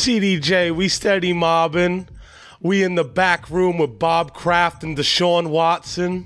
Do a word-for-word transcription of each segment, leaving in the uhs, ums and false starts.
C D J, we steady mobbing. We in the back room with Bob Kraft and Deshaun Watson.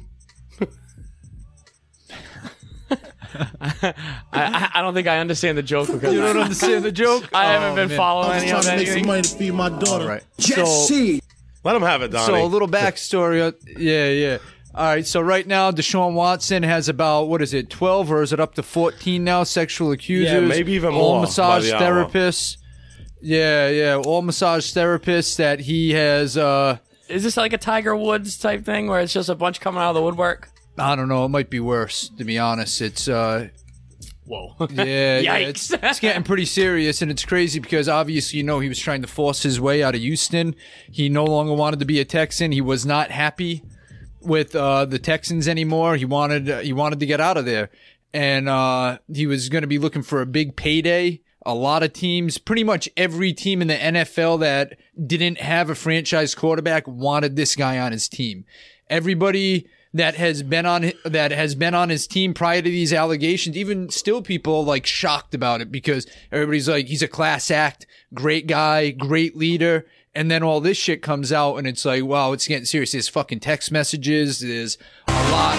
I, I, I don't think I understand the joke. Because you don't understand the joke? I haven't oh, been man. following I'm any trying of to make some anything. money to feed my daughter. All right. Jesse. Let him have it, Donnie. So a little backstory. Yeah, yeah. All right. So right now, Deshaun Watson has about, what is it, twelve or is it up to fourteen now? Sexual accusers. Yeah, maybe even all more massage by the hour. therapists. Yeah, yeah. All massage therapists that he has. Uh, Is this like a Tiger Woods type thing where it's just a bunch coming out of the woodwork? I don't know. It might be worse, to be honest. It's. Uh, Whoa. Yeah, yeah, Yikes. it's, it's getting pretty serious, and it's crazy because obviously, you know, he was trying to force his way out of Houston. He no longer wanted to be a Texan. He was not happy with uh, the Texans anymore. He wanted uh, he wanted to get out of there, and uh, he was going to be looking for a big payday. A lot of teams, pretty much every team in the N F L that didn't have a franchise quarterback wanted this guy on his team. Everybody that has been on that has been on his team prior to these allegations, even still people like shocked about it because everybody's like, he's a class act, great guy, great leader. And then all this shit comes out and it's like, wow, it's getting serious. There's fucking text messages. There's a lot.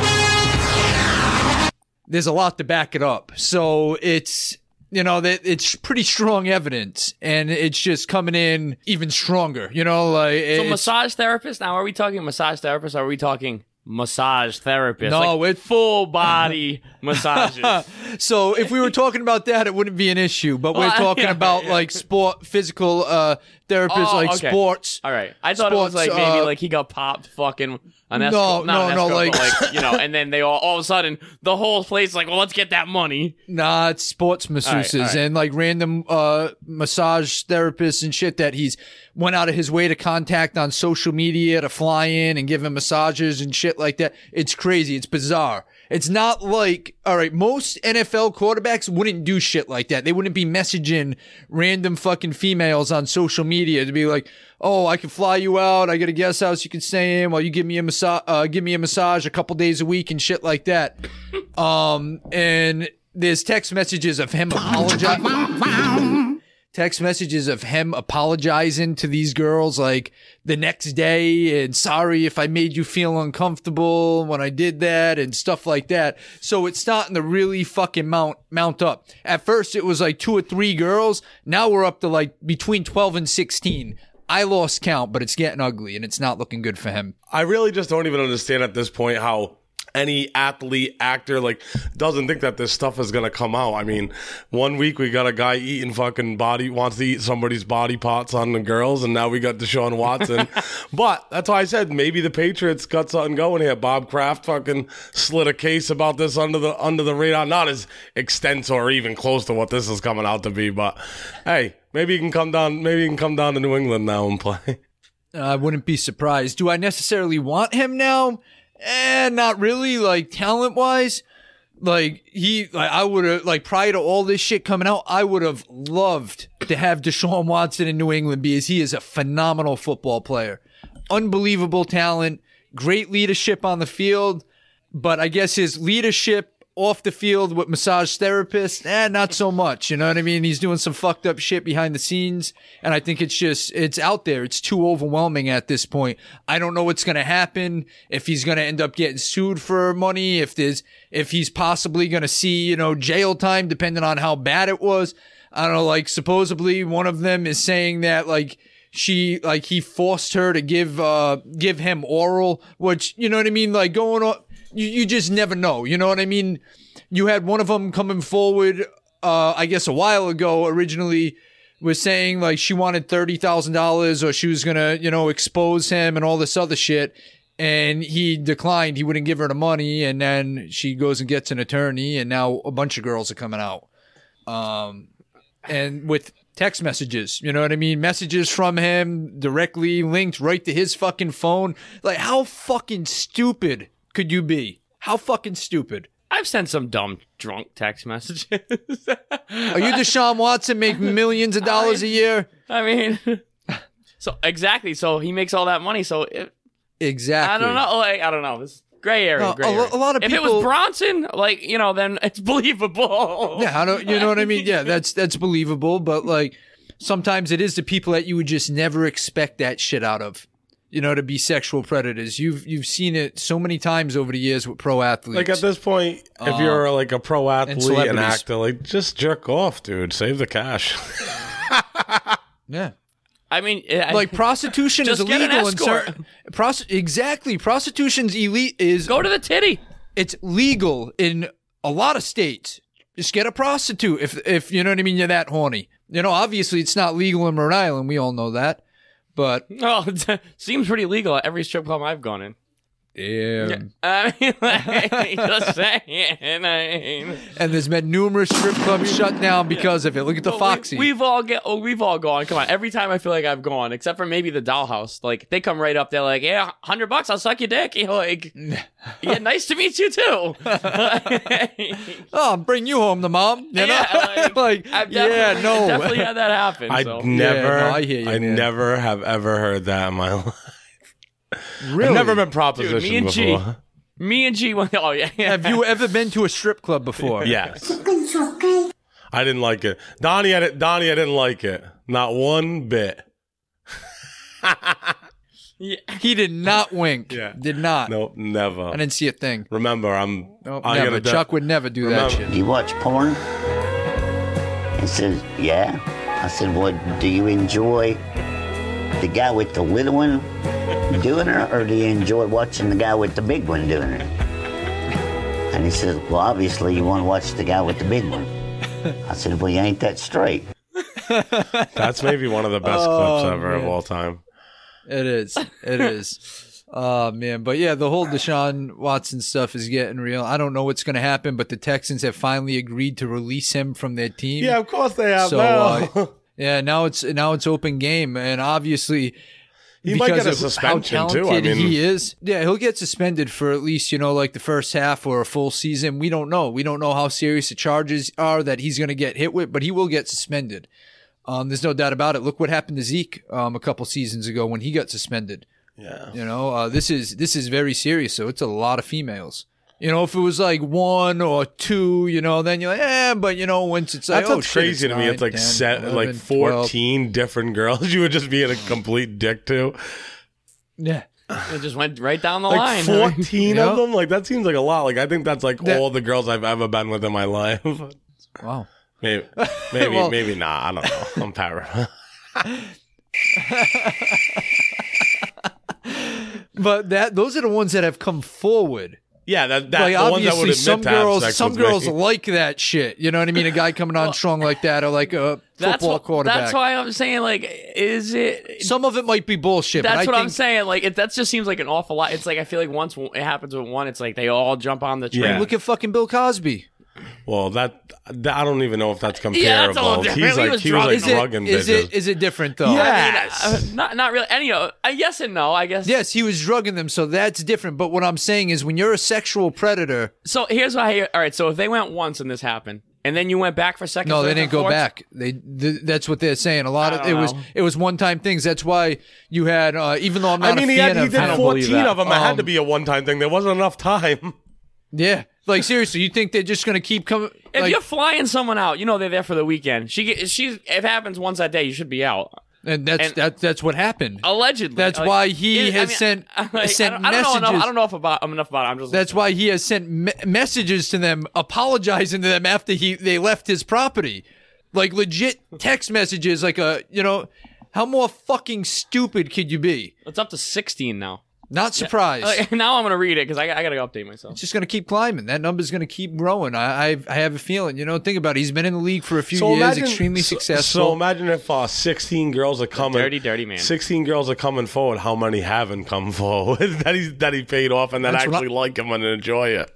There's a lot to back it up. So it's, you know, that it's pretty strong evidence and it's just coming in even stronger, you know, like. So it's, massage therapist? Now, are we talking massage therapist or are we talking massage therapist? No, like it- full body massages. So if we were talking about that, it wouldn't be an issue. But we're Well, talking yeah, about yeah. like sport, physical uh, therapists, Oh, like okay. sports. All right. I thought it was Sports, like maybe uh, like he got popped fucking an No, escort. Not an no, no, escort, but like- like, you know, and then they all, all of a sudden, the whole place is like, well, let's get that money. Nah, it's sports masseuses all right. and like random uh, massage therapists and shit that he's went out of his way to contact on social media to fly in and give him massages and shit like that. It's crazy. It's bizarre. It's not like, all right, most N F L quarterbacks wouldn't do shit like that. They wouldn't be messaging random fucking females on social media to be like, oh, I can fly you out. I got a guest house you can stay in while you give me a massage, uh, give me a massage a couple days a week and shit like that. Um, and there's text messages of him apologizing. Text messages of him apologizing to these girls like the next day and sorry if I made you feel uncomfortable when I did that and stuff like that. So it's starting to really fucking mount mount up. At first it was like two or three girls. Now we're up to like between twelve and sixteen. I lost count, but it's getting ugly and it's not looking good for him. I really just don't even understand at this point how any athlete, actor, like, doesn't think that this stuff is gonna come out. I mean, one week we got a guy eating fucking body, wants to eat somebody's body parts on the girls, and now we got Deshaun Watson. But that's why I said maybe the Patriots got something going here. Bob Kraft fucking slid a case about this under the under the radar, not as extensive or even close to what this is coming out to be. But hey, maybe you can come down. Maybe you can come down to New England now and play. I wouldn't be surprised. Do I necessarily want him now? Eh, not really. Like talent wise, like he, like I would have, like prior to all this shit coming out, I would have loved to have Deshaun Watson in New England because he is a phenomenal football player, unbelievable talent, great leadership on the field. But I guess his leadership off the field with massage therapists, eh, not so much. You know what I mean? He's doing some fucked up shit behind the scenes. And I think it's just, it's out there. It's too overwhelming at this point. I don't know what's going to happen. If he's going to end up getting sued for money, if there's, if he's possibly going to see, you know, jail time, depending on how bad it was. I don't know, like supposedly one of them is saying that like, she, like he forced her to give, uh, give him oral, which, you know what I mean? Like going on, You, you just never know. You know what I mean? You had one of them coming forward, uh, I guess a while ago, originally was saying like she wanted thirty thousand dollars or she was going to, you know, expose him and all this other shit. And he declined. He wouldn't give her the money. And then she goes and gets an attorney. And now a bunch of girls are coming out. Um, and with text messages, you know what I mean? Messages from him directly linked right to his fucking phone. Like how fucking stupid could you be? How fucking stupid? I've sent some dumb drunk text messages. Are you Deshaun Watson, make millions of dollars a year? I mean, so exactly. So he makes all that money. So it, Exactly. I don't know. Like I don't know. This gray area. No, gray a lo- area. a lot of if it people- was Bronson, like you know, then it's believable. Yeah, I don't, you know what I mean? Yeah, that's that's believable. But like, sometimes it is the people that you would just never expect that shit out of. You know, to be sexual predators. You've you've seen it so many times over the years with pro athletes. Like at this point, if Uh, you're like a pro athlete, an celebrities. actor, like just jerk off, dude. Save the cash. Yeah. I mean, I, Like prostitution is Just get an illegal in escort. certain pros- exactly. Prostitution's elite is go to the titty. it's legal in a lot of states. Just get a prostitute if if you know what I mean, you're that horny. You know, obviously it's not legal in Rhode Island, we all know that. But Oh, it seems pretty legal at every strip club I've gone in. damn. I mean, like, just saying. I mean, And there's been numerous strip clubs shut down because of it. Look at the Well, Foxy. We, have all get. Oh, we've all gone. Come on. Every time I feel like I've gone, except for maybe the Dollhouse. Like they come right up. They're like, "Yeah, hundred bucks. I'll suck your dick." You're like, "Yeah, nice to meet you too." oh, I'm bringing you home to mom. You know? Yeah, like, like I've yeah, definitely, no. definitely had that happen. I so. never, no, I hear you, I man. never have ever heard that in my life. Really? I've never been propositioned Dude, me and G- before. Me and G went. Oh yeah. Have you ever been to a strip club before? Yes. I didn't like it. Donnie, I didn't, Donnie, I didn't like it. Not one bit. Yeah. He did not wink. Yeah. Did not. Nope, never. I didn't see a thing. Remember, I'm. Nope, I never. gotta de- Chuck would never do that Remember- shit. Do you watch porn? He says, yeah. I said, well, do you enjoy the guy with the little one doing it, or do you enjoy watching the guy with the big one doing it? And he says, well, obviously you want to watch the guy with the big one. I said, well, you ain't that straight. That's maybe one of the best Oh, clips ever of man. all time. It is. It is. Oh, man. But yeah, the whole Deshaun Watson stuff is getting real. I don't know what's going to happen, but the Texans have finally agreed to release him from their team. Yeah, of course they have So, now. uh, yeah, now it's now it's open game, and obviously He might because get a of suspension, how too. talented I mean- he is. Yeah, he'll get suspended for at least you know like the first half or a full season. We don't know. We don't know how serious the charges are that he's going to get hit with, but he will get suspended. Um, there's no doubt about it. Look what happened to Zeke um, a couple seasons ago when he got suspended. Yeah. You know, uh, this is this is very serious. So it's a lot of females. You know, if it was like one or two, you know, then you're like, eh, but you know, once it's like, That's oh, what's shit, crazy it's to me. nine, It's like ten, set, eleven, like twelve. fourteen different girls you would just be in a complete dick to. Yeah. It just went right down the Like line. fourteen Yeah. of them? Like, that seems like a lot. Like, I think that's like That- all the girls I've ever been with in my life. Wow. Maybe, maybe, Well- maybe not. I don't know. I'm para. But that those are the ones that have come forward. Yeah, that, that Like the ones that would obviously, admit some to have girls, sex some with girls me. like that shit. You know what I mean? A guy coming on strong like that, or like a That's football what, quarterback. That's why I'm saying, like, is it? Some of it might be bullshit. but That's I what I'm think, saying. Like, it, that just seems like an awful lot. It's like I feel like once it happens with one, it's like they all jump on the train. Yeah. Look at fucking Bill Cosby. Well, that, that I don't even know if that's Yeah, that's a little comparable. different. He's He like was he was drunk. like Is it, drugging is bitches. it is it different though? Yeah. I mean, Yes. uh, not not really. And you know, uh, yes and no. I guess. Yes, he was drugging them, so that's different. But what I'm saying is, when you're a sexual predator, So here's what I hear. All right. So if they went once and this happened, and then you went back for second, no, third, they and didn't go fourth, back. They th- that's what they're saying. A lot I of don't it was know. it was one time things. That's why you had uh, even though I'm not I mean, a he, fan had, he of did I don't believe fourteen that. of them. It had Um, to be a one-time thing. There wasn't enough time. yeah, like seriously, you think they're just gonna keep coming? If Like, you're flying someone out, you know they're there for the weekend. She get, she's if it happens once that day, you should be out. and that's and- that, that's what happened. Allegedly. That's Like, why he it- has I mean, sent- like, sent I don't, I don't know enough. messages. I don't know if about I'm enough about it. I'm just. That's why he has sent me- messages to them, apologizing to them after he they left his property, like legit text messages. Like a you know, how more fucking stupid could you be? it's up to sixteen now. Not surprised. Like, now I'm gonna read it because I, I gotta go update myself. It's just going to keep climbing. That number's going to keep growing. I, I I have a feeling. You know, think about it. He's been in the league for a few years, extremely so, successful. So imagine if uh, sixteen girls are coming. dirty, dirty man. Sixteen girls are coming forward. How many haven't come forward that he that he paid off and that That's what actually like him and enjoy it?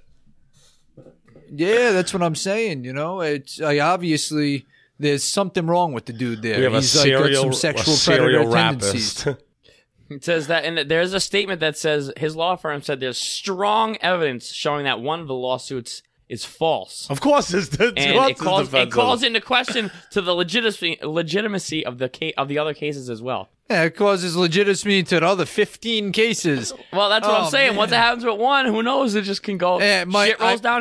Yeah, that's what I'm saying. You know, it's like obviously there's something wrong with the dude there. We have He's a like serial, got some sexual a serial predator tendencies. rapist. It says that, and there's a statement that says his law firm said there's strong evidence showing that one of the lawsuits is false. Of course, it's, it's, And it's it calls, it defensive. calls into question to the legitimacy legitimacy of the ca- of the other cases as well. Yeah, it causes legitimacy to the other fifteen cases. Well, that's what Oh, I'm saying. man. Once it happens with one, who knows? It just can go. Eh, my- shit rolls I- downhill.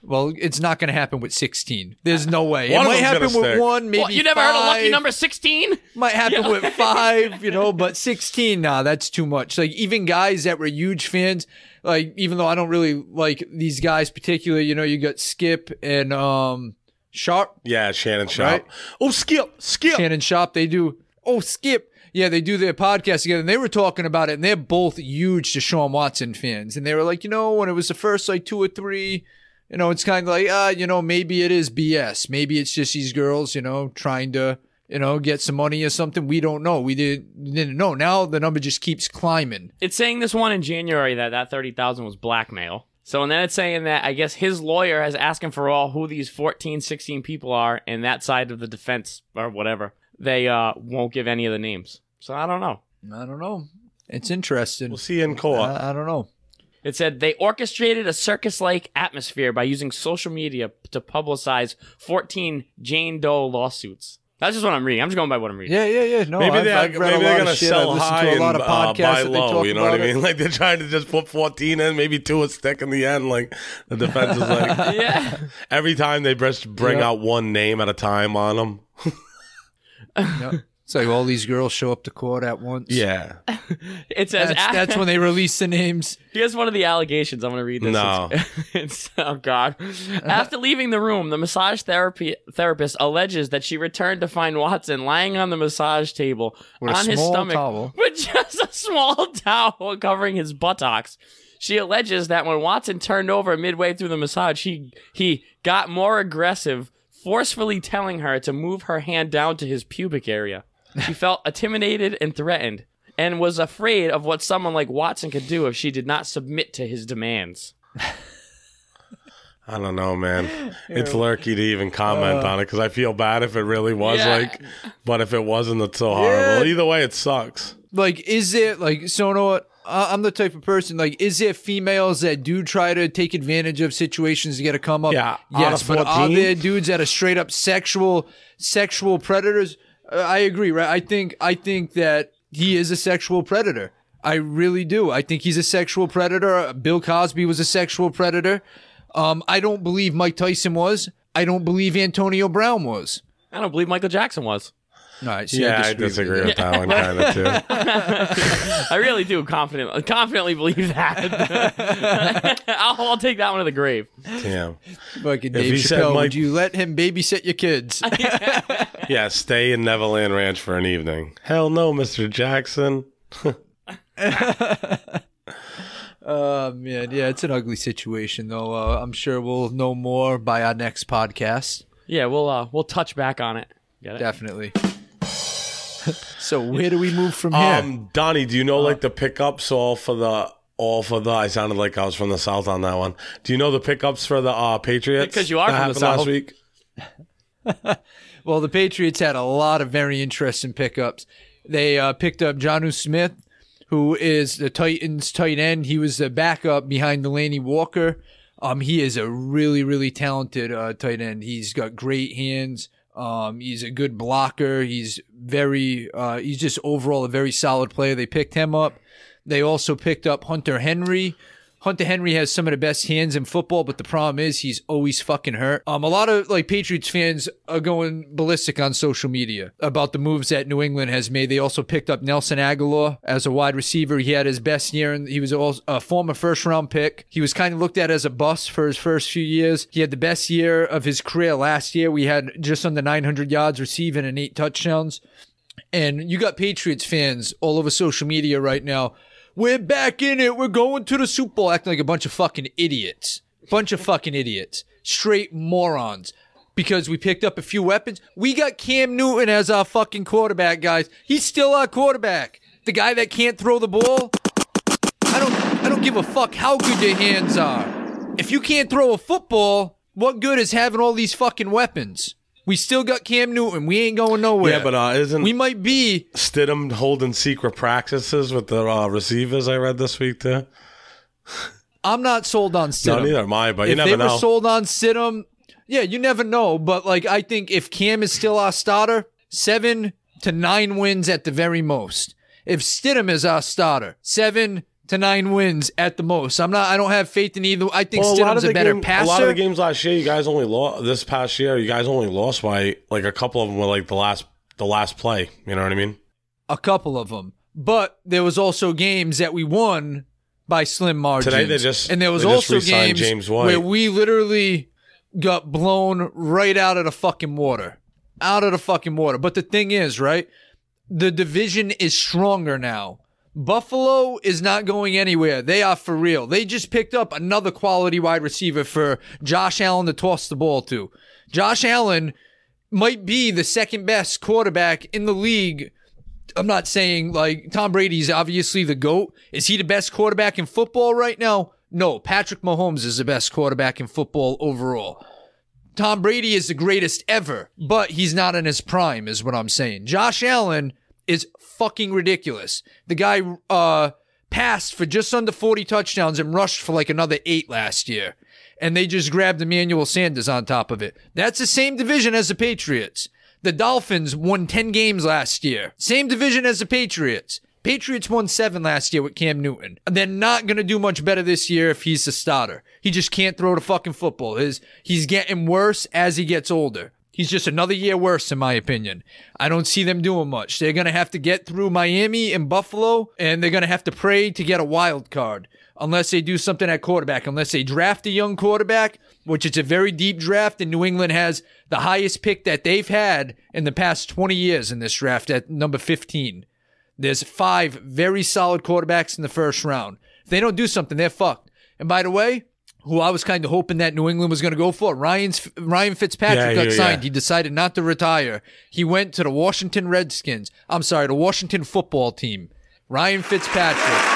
Well, it's not going to happen with sixteen. There's no way. One it of might them's happen gonna with stick. one, maybe What, you never heard of lucky five. number sixteen? Might happen Yeah. with five, you know, but sixteen, nah, that's too much. Like, even guys that were huge fans, like, even though I don't really like these guys particularly, you know, you got Skip and um Sharp, Yeah, Shannon Sharp. Right. Oh, Skip, Skip. Shannon Sharp, they do, oh, Skip. Yeah, they do their podcast together, and they were talking about it, and they're both huge Deshaun Watson fans. And they were like, you know, when it was the first, like, two or three, you know, it's kind of like, ah, you know, maybe it is B S. Maybe it's just these girls, you know, trying to, you know, get some money or something. We don't know. We didn't, didn't know. Now the number just keeps climbing. It's saying this one in January that that thirty thousand was blackmail. So, and then it's saying that I guess his lawyer has asked him for all who these fourteen, sixteen people are, and that side of the defense or whatever, they uh, won't give any of the names. So I don't know. I don't know. It's interesting. We'll see you in court. I, I don't know. It said they orchestrated a circus-like atmosphere by using social media to publicize fourteen Jane Doe lawsuits. That's just what I'm reading. I'm just going by what I'm reading. Yeah, yeah, yeah. No, maybe I've, they, I've read maybe a they're lot gonna of shit. sell I've listened high to a and lot of uh, podcasts buy that they low. talk You know what I about it. mean? Like they're trying to just put fourteen in, maybe two a stick in the end. Like the defense is like, Yeah. every time they just bring Yeah. out one name at a time on them. Yeah. It's like all these girls show up to court at once. Yeah. It says That's, a- that's when they release the names. Here's one of the allegations. I'm going to read this. No. It's, it's- oh, God. After leaving the room, the massage therapy therapist alleges that she returned to find Watson lying on the massage table With a on his small stomach towel. with just a small towel covering his buttocks. She alleges that when Watson turned over midway through the massage, he, he got more aggressive, forcefully telling her to move her hand down to his pubic area. She felt intimidated and threatened, and was afraid of what someone like Watson could do if she did not submit to his demands. I don't know, man. It's lurky to even comment on it because I feel bad if it really was Yeah. like, but if it wasn't, it's so horrible. Either way, it sucks. Like, is there, like, so you know what? Uh, I'm the type of person, like, is there females that do try to take advantage of situations to get a come up? Yeah, out Yes, of but are fourteen? there dudes that are straight up sexual, sexual predators? Uh, I agree, right? I think, I think that he is a sexual predator. I really do. I think he's a sexual predator. Bill Cosby was a sexual predator. Um, I don't believe Mike Tyson was. I don't believe Antonio Brown was. I don't believe Michael Jackson was. All right, see, Yeah, I with disagree you. with that one kind of too. I really do confidently, confidently believe that. I'll, I'll take that one to the grave. Damn. Fucking If Dave he said Chappelle, Mike- would you let him babysit your kids? Yeah, stay in Neverland Ranch for an evening. Hell no, Mister Jackson. Oh, man. Yeah, it's an ugly situation, though. Uh, I'm sure we'll know more by our next podcast. Yeah, we'll uh, we'll touch back on it. Get it? Definitely. So where do we move from here? Um, Donnie, do you know like the pickups all for the all for the? I sounded like I was from the South on that one. Do you know the pickups for the uh, Patriots? Because you are that from the happened last South. week. Well, the Patriots had a lot of very interesting pickups. They uh, picked up Jonnu Smith, who is the Titans tight end. He was the backup behind Delaney Walker. Um, he is a really, really talented uh, tight end. He's got great hands. Um, he's a good blocker. He's very, uh, he's just overall a very solid player. They picked him up. They also picked up Hunter Henry. Hunter Henry has some of the best hands in football, but the problem is he's always fucking hurt. Um, a lot of like Patriots fans are going ballistic on social media about the moves that New England has made. They also picked up Nelson Aguilar as a wide receiver. He had his best year, and he was also a former first round pick. He was kind of looked at as a bust for his first few years. He had the best year of his career last year. We had just under nine hundred yards receiving and eight touchdowns. And you got Patriots fans all over social media right now. We're back in it. We're going to the Super Bowl. Acting like a bunch of fucking idiots. Bunch of fucking idiots. Straight morons. Because we picked up a few weapons. We got Cam Newton as our fucking quarterback, guys. He's still our quarterback. The guy that can't throw the ball. I don't I don't give a fuck how good your hands are. If you can't throw a football, what good is having all these fucking weapons? We still got Cam Newton. We ain't going nowhere. Yeah, but uh, isn't we might be Stidham holding secret practices with the uh, receivers? I read this week too. I'm not sold on Stidham. No, neither am I. But you if never they know. were sold on Stidham, yeah, you never know. But like, I think if Cam is still our starter, seven to nine wins at the very most. If Stidham is our starter, seven to nine wins at the most. I'm not. I don't have faith in either. I think Well, a lot Stidham's of a the better game, passer. a lot of the games last year, you guys only lost. This past year, you guys only lost by like a couple of them were like the last the last play. You know what I mean? A couple of them, but there was also games that we won by slim margins. Today they just and there was they just also re-signed games James White. where we literally got blown right out of the fucking water, out of the fucking water. But the thing is, right? The division is stronger now. Buffalo is not going anywhere. They are for real. They just picked up another quality wide receiver for Josh Allen to toss the ball to. Josh Allen might be the second best quarterback in the league. I'm not saying like Tom Brady's obviously the GOAT. Is he the best quarterback in football right now? No, Patrick Mahomes is the best quarterback in football overall. Tom Brady is the greatest ever, but he's not in his prime is what I'm saying. Josh Allen is fucking ridiculous. The guy uh, passed for just under forty touchdowns and rushed for like another eight last year. And they just grabbed Emmanuel Sanders on top of it. That's the same division as the Patriots. The Dolphins won ten games last year. Same division as the Patriots. Patriots won seven last year with Cam Newton. They're not going to do much better this year if he's the starter. He just can't throw the fucking football. His, he's getting worse as he gets older. He's just another year worse, in my opinion. I don't see them doing much. They're going to have to get through Miami and Buffalo, and they're going to have to pray to get a wild card. Unless they do something at quarterback. Unless they draft a young quarterback, which is a very deep draft, and New England has the highest pick that they've had in the past twenty years in this draft at number fifteen. There's five very solid quarterbacks in the first round. If they don't do something, they're fucked. And by the way, who I was kind of hoping that New England was going to go for, Ryan's, Ryan Fitzpatrick Yeah, got yeah, signed. yeah. He decided not to retire. He went to the Washington Redskins. I'm sorry, the Washington football team. Ryan Fitzpatrick.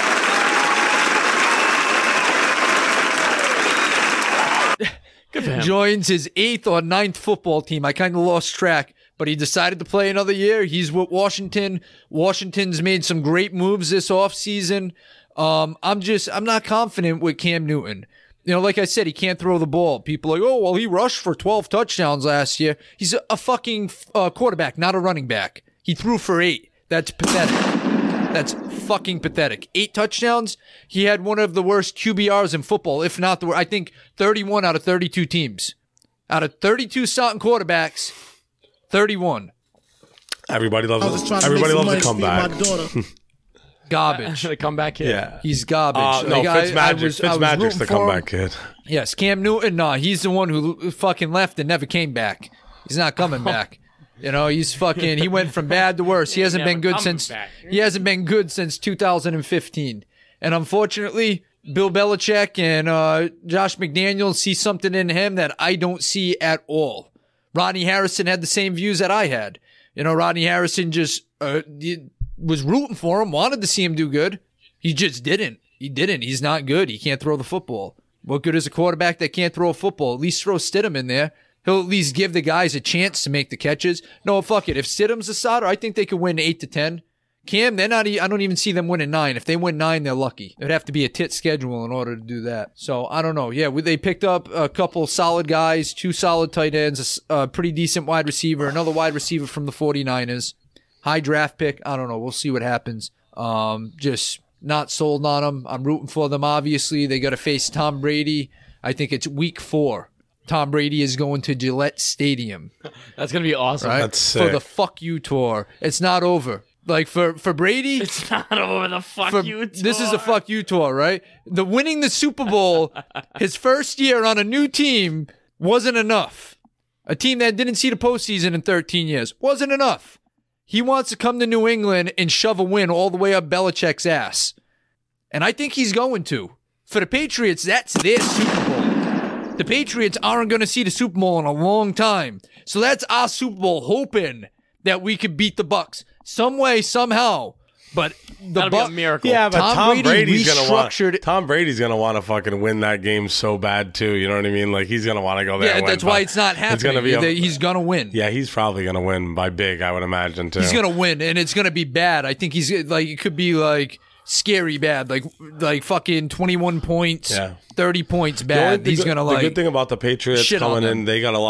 Good for him. Joins his eighth or ninth football team. I kind of lost track, but he decided to play another year. He's with Washington. Washington's made some great moves this offseason. Um, I'm just, I'm not confident with Cam Newton. You know, like I said, he can't throw the ball. People are like, oh, well, he rushed for twelve touchdowns last year. He's a, a fucking uh, quarterback, not a running back. He threw for eight. That's pathetic. That's fucking pathetic. Eight touchdowns. He had one of the worst Q B Rs in football, if not the worst. I think thirty-one out of thirty-two teams. Out of thirty-two starting quarterbacks, thirty-one. Everybody loves I was it. trying to Everybody make some loves money a to feed comeback. my daughter. Garbage. The comeback kid. Yeah. He's garbage. Uh, no, Like, I- I Fitzmagic. was- I was Fitzmagic's rooting the for him. comeback kid. Yes, Cam Newton, nah, he's the one who fucking left and never came back. He's not coming back. You know, he's fucking, he went from bad to worse. He hasn't Never been good coming since, back. he hasn't been good since two thousand fifteen. And unfortunately, Bill Belichick and uh, Josh McDaniels see something in him that I don't see at all. Rodney Harrison had the same views that I had. You know, Rodney Harrison just uh, was rooting for him, wanted to see him do good. He just didn't. He didn't. He's not good. He can't throw the football. What good is a quarterback that can't throw a football? At least throw Stidham in there. He'll at least give the guys a chance to make the catches. No, fuck it. If Stidham's a starter, I think they could win eight to ten. Cam, they're not. I don't even see them winning nine. If they win nine, they're lucky. It'd have to be a tit schedule in order to do that. So I don't know. Yeah, they picked up a couple solid guys, two solid tight ends, a, a pretty decent wide receiver, another wide receiver from the 49ers. High draft pick. I don't know. We'll see what happens. Um, just not sold on them. I'm rooting for them. Obviously, they got to face Tom Brady. I think it's week four. Tom Brady is going to Gillette Stadium. That's gonna be awesome. Right? That's for sick. the fuck you tour. It's not over. Like for, for Brady, It's not over the fuck for, you. this is a tour. fuck you tour, right? The winning the Super Bowl, his first year on a new team wasn't enough. A team that didn't see the postseason in thirteen years wasn't enough. He wants to come to New England and shove a win all the way up Belichick's ass. And I think he's going to. For the Patriots, that's their Super Bowl. The Patriots aren't going to see the Super Bowl in a long time. So that's our Super Bowl, hoping that we could beat the Bucks some way, somehow. But the That'll be a Bucks, miracle. Yeah, but Tom Tom, Brady Brady's gonna want. restructured- Tom Brady's gonna want to fucking win that game so bad too. You know what I mean? Like he's gonna want to go there. yeah, and win, that's why but it's not happening. It's gonna be. A, he's going to win. yeah, he's probably gonna win by big. I would imagine too. He's going to win, and it's going to be bad. I think he's like, it could be like scary bad, like like fucking twenty-one points, Yeah. thirty points The only- bad. the He's good- going to The like. good thing about the Patriots shit on coming them. in, they got a lot of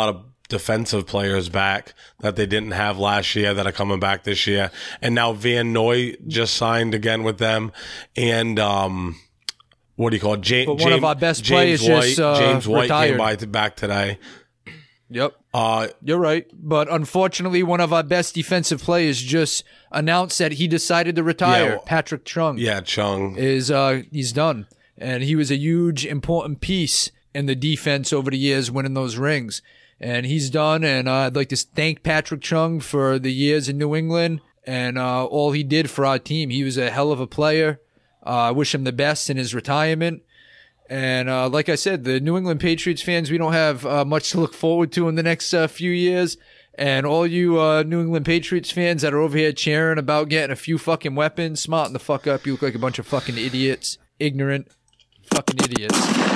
defensive players back that they didn't have last year that are coming back this year. And now Van Noy just signed again with them. And, um, what do you call it? Ja- But one James, of our best James players White, just, uh, James White retired. came by to back today. Yep. Uh, You're right. But unfortunately, one of our best defensive players just announced that he decided to retire. Yeah, well- Patrick Chung yeah, Chung. is uh, he's done. And he was a huge, important piece in the defense over the years, winning those rings. And he's done. And uh, I'd like to thank Patrick Chung for the years in New England and uh, all he did for our team. He was a hell of a player. Uh, I wish him the best in his retirement. And uh, like I said, the New England Patriots fans, we don't have uh, much to look forward to in the next uh, few years. And all you uh, New England Patriots fans that are over here cheering about getting a few fucking weapons, smarten the fuck up. You look like a bunch of fucking idiots. Ignorant fucking idiots.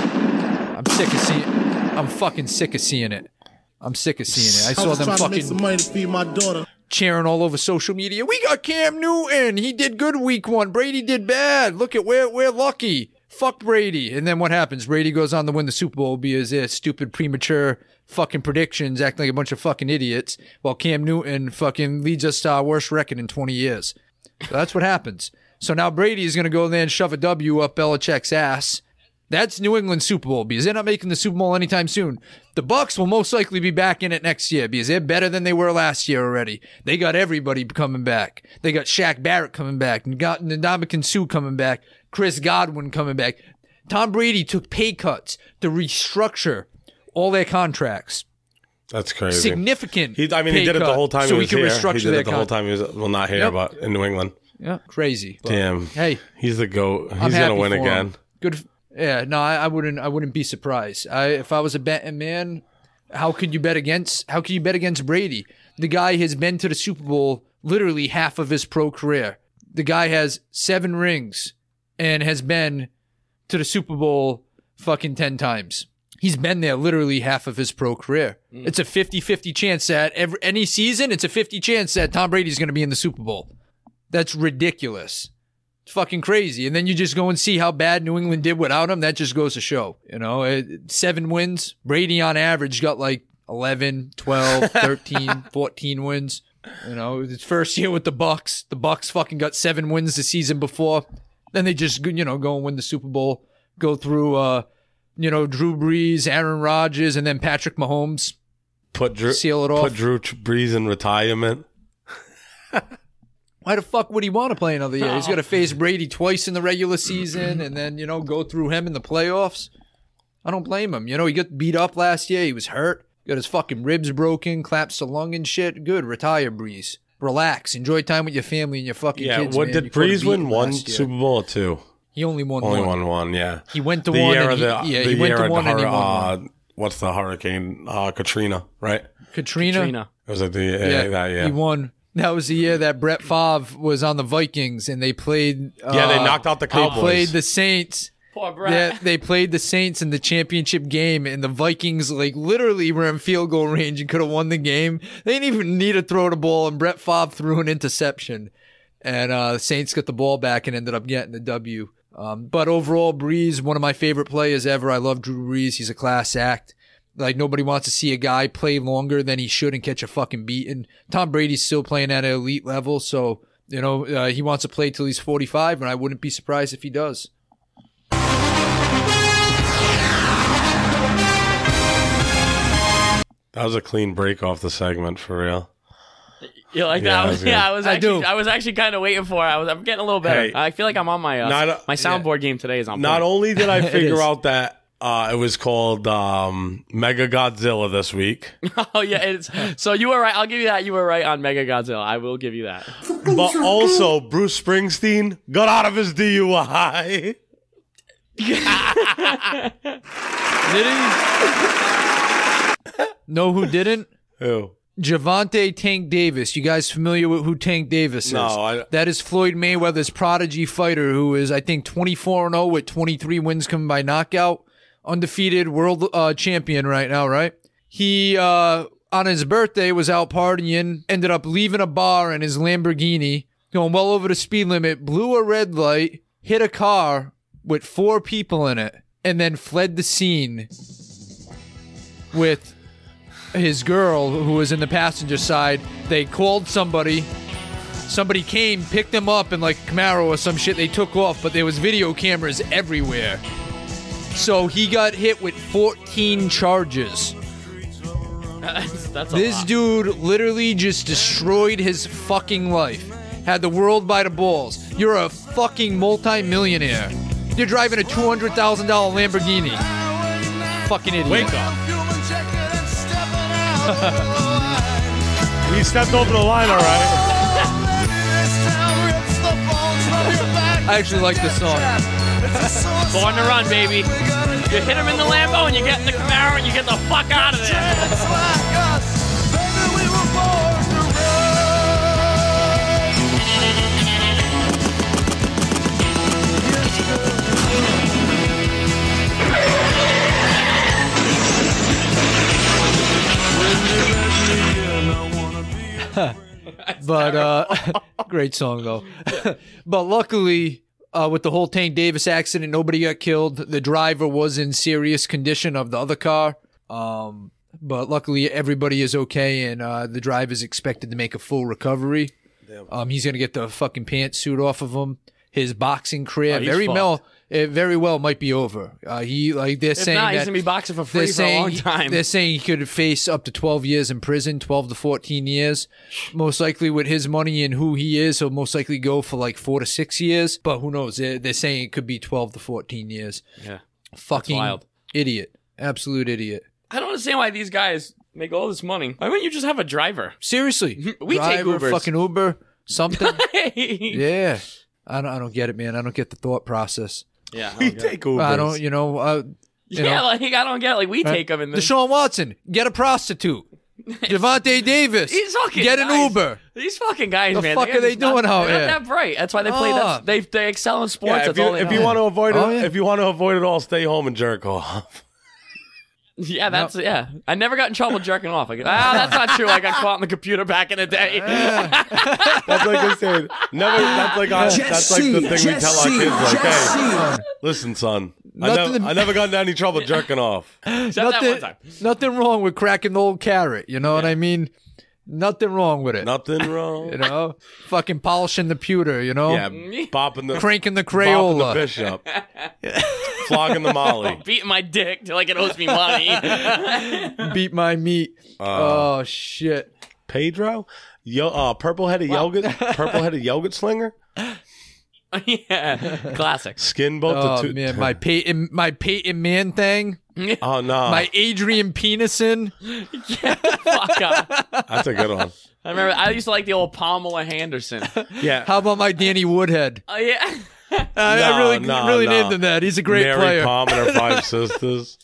I'm sick of seeing I'm fucking sick of seeing it. I'm sick of seeing it. I saw them fucking money to feed my daughter. cheering all over social media. We got Cam Newton. He did good week one. Brady did bad. Look at we're we're lucky. Fuck Brady. And then what happens? Brady goes on to win the Super Bowl because his stupid premature fucking predictions, acting like a bunch of fucking idiots, while Cam Newton fucking leads us to our worst record in twenty years. So that's what happens. So now Brady is going to go there and shove a W up Belichick's ass. That's New England's Super Bowl because they're not making the Super Bowl anytime soon. The Bucs will most likely be back in it next year because they're better than they were last year already. They got everybody coming back. They got Shaq Barrett coming back, and got Ndamukong Suh coming back, Chris Godwin coming back. Tom Brady took pay cuts to restructure all their contracts. That's crazy. Significant. He, I mean, pay he did it the cut whole time so he we was can here. restructure He did their it the whole con- time he was, well, not here, Yep. but in New England. Yeah, crazy. But, Damn. Hey, He's the GOAT. I'm He's going happy to win for again. him. Good. f- Yeah, no, I, I wouldn't. I wouldn't be surprised. I, if I was a betting man, how could you bet against? How could you bet against Brady? The guy has been to the Super Bowl literally half of his pro career. The guy has seven rings and has been to the Super Bowl fucking ten times. He's been there literally half of his pro career. Mm. It's a fifty-fifty chance that every any season, it's a fifty chance that Tom Brady's going to be in the Super Bowl. That's ridiculous. It's fucking crazy. And then you just go and see how bad New England did without him. That just goes to show, you know, it, seven wins. Brady on average got like eleven, twelve, thirteen, fourteen wins. You know, his first year with the Bucs, the Bucs fucking got seven wins the season before. Then they just, you know, go and win the Super Bowl, go through, uh, you know, Drew Brees, Aaron Rodgers, and then Patrick Mahomes. Put Drew, Seal it off. Put Drew Brees in retirement. Why the fuck would he want to play another year? He's got to face Brady twice in the regular season and then, you know, go through him in the playoffs. I don't blame him. You know, he got beat up last year. He was hurt. Got his fucking ribs broken, collapsed the lung and shit. Good. Retire, Breeze. Relax. Enjoy time with your family and your fucking Yeah, kids, what man. did You coulda Brees beat win? him One last year. Super Bowl or two? He only won Only one. won one, yeah. He went to the one. Year and of he, the, yeah, the he went year to of one the and he hur- won uh, one. What's the hurricane? Uh, Katrina, right? Katrina? Katrina. It was like the, yeah, Yeah, that, yeah. he won. That was the year that Brett Favre was on the Vikings and they played. Uh, Yeah, they knocked out the Cowboys. They played the Saints. Poor Brett. Yeah, they played the Saints in the championship game, and the Vikings, like, literally were in field goal range and could have won the game. They didn't even need to throw the ball, and Brett Favre threw an interception. And uh, the Saints got the ball back and ended up getting the W. Um, but overall, Breeze, one of my favorite players ever. I love Drew Brees. He's a class act. Like, nobody wants to see a guy play longer than he should and catch a fucking beating. Tom Brady's still playing at an elite level, so, you know, uh, he wants to play till he's forty-five, and I wouldn't be surprised if he does. That was a clean break off the segment, for real. You like Yeah, that? I that was, was yeah, good. I was I actually, do. I was actually kind of waiting for it. I was, I'm getting a little better. Hey, I feel like I'm on my, uh, not- my soundboard game today is on. Not point. only did I It figure is. out that uh, it was called um, Mega Godzilla this week, Oh yeah, it's so you were right. I'll give you that. You were right on Mega Godzilla. I will give you that. but also Bruce Springsteen got out of his D U I. Did he? Know who didn't? Who? Javante Tank Davis. You guys familiar with who Tank Davis is? No, I- That is Floyd Mayweather's prodigy fighter who is, I think, twenty-four and oh with twenty-three wins coming by knockout. Undefeated world uh, champion right now, right? He, uh, on his birthday, was out partying, ended up leaving a bar in his Lamborghini, going well over the speed limit, blew a red light, hit a car with four people in it, and then fled the scene with his girl, who was in the passenger side, they called somebody. Somebody came, picked them up in like a Camaro or some shit. They took off, but there was video cameras everywhere. So he got hit with fourteen charges. That's, that's a This lot. dude literally just destroyed his fucking life. Had the world by the balls. You're a fucking multi-millionaire. You're driving a two hundred thousand dollars Lamborghini. Fucking idiot. Wake up. He stepped over the line, all right. I actually like this song. Born to run, baby. You hit him in the Lambo and you get in the Camaro and you get the fuck out of there. But uh great song though. But luckily, uh with the whole Tank Davis accident, nobody got killed. The driver was in serious condition of the other car. Um but luckily everybody is okay, and uh the driver is expected to make a full recovery. Um he's gonna get the fucking pantsuit off of him. His boxing career Oh, he's very fucked. well it very well might be over. Uh he like they're If saying not, he's that gonna be boxing for they're free for a saying long time. they're saying he could face up to twelve years in prison, twelve to fourteen years. Most likely with his money and who he is, he'll most likely go for like four to six years. But who knows? They're, they're saying it could be twelve to fourteen years. Yeah. Fucking wild. idiot. Absolute idiot. I don't understand why these guys make all this money. Why wouldn't you just have a driver? Seriously. We take Driver, Ubers. fucking Uber, something. yeah. Yeah. I don't, I don't get it, man. I don't get the thought process. Yeah. We take Ubers. I don't, you know, uh, you yeah, know. like I don't get it. Like we take them in the Deshaun Watson, get a prostitute. Devontae Davis, He's fucking get an nice. Uber. These fucking guys, The man. fuck they're are they just not- doing out they're here? Not that bright. That's why they play. Ah. That's, they they excel in sports. Yeah, if that's you, all they if know. you want to avoid it, Oh, yeah. if you want to avoid it all, stay home and jerk off. Yeah, that's yeah. I never got in trouble jerking off. Like, ah, that's not true. I got caught on the computer back in the day. That's like I said. Never. That's like our, that's like the thing we tell our kids. Like, hey, listen, son. I Nothing never, to- I never got into any trouble jerking off. Except that one Nothing, time. nothing wrong with cracking the old carrot. You know what I mean? Nothing wrong with it. Nothing wrong. You know, fucking polishing the pewter. You know, Yeah, bopping the cranking the bopping Crayola. the bishop, flogging the molly. Beating my dick till like it owes me money. Beat my meat. oh shit. Pedro, yo, uh, purple headed yogurt, purple headed yogurt slinger, yeah, classic. skin boat. Oh to two- man, my Peyton, my Peyton Man thing. Oh no, My Adrian Peterson. Fuck up. that's a good one. I remember. I used to like the old Pamela Henderson. Yeah, How about my Danny Woodhead? Oh yeah. I, I No, really, no, really no. named him that. He's a great Mary player. Palm and her five sisters.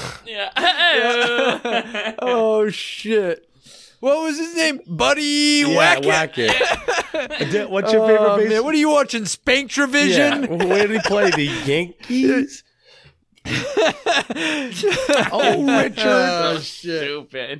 Yeah. Oh shit. What was his name? Buddy Yeah, Wackett. whack it. Did- What's your favorite Oh, base? man, what are you watching? Spank Travision? Yeah. Where did he play? The Yankees? oh, Richard. Oh shit. Stupid.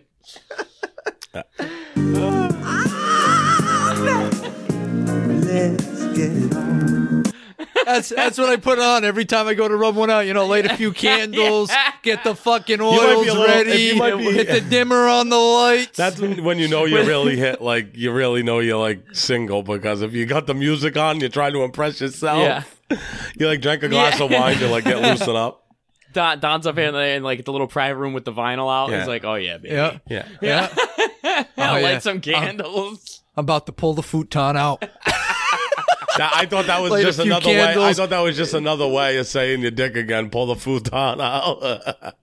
That's that's what I put on every time I go to rub one out. You know, light a few candles, get the fucking oils be a little- ready, if you might be- hit the dimmer on the lights. That's when, when you know you really hit, like, you really know you're, like, single, because if you got the music on, you're trying to impress yourself. Yeah. You, like, drank a glass Yeah. of wine, you, like, get loosen up. Don, Don's up here in, the, in like the little private room with the vinyl out. Yeah. He's like, "Oh yeah, baby. yeah, Yeah. yeah. Yeah, Oh, light yeah. some candles." I'm about to pull the futon out. That- I thought that was Light a just few another way. I candles. thought that was just another way of saying your dick again. Pull the futon out.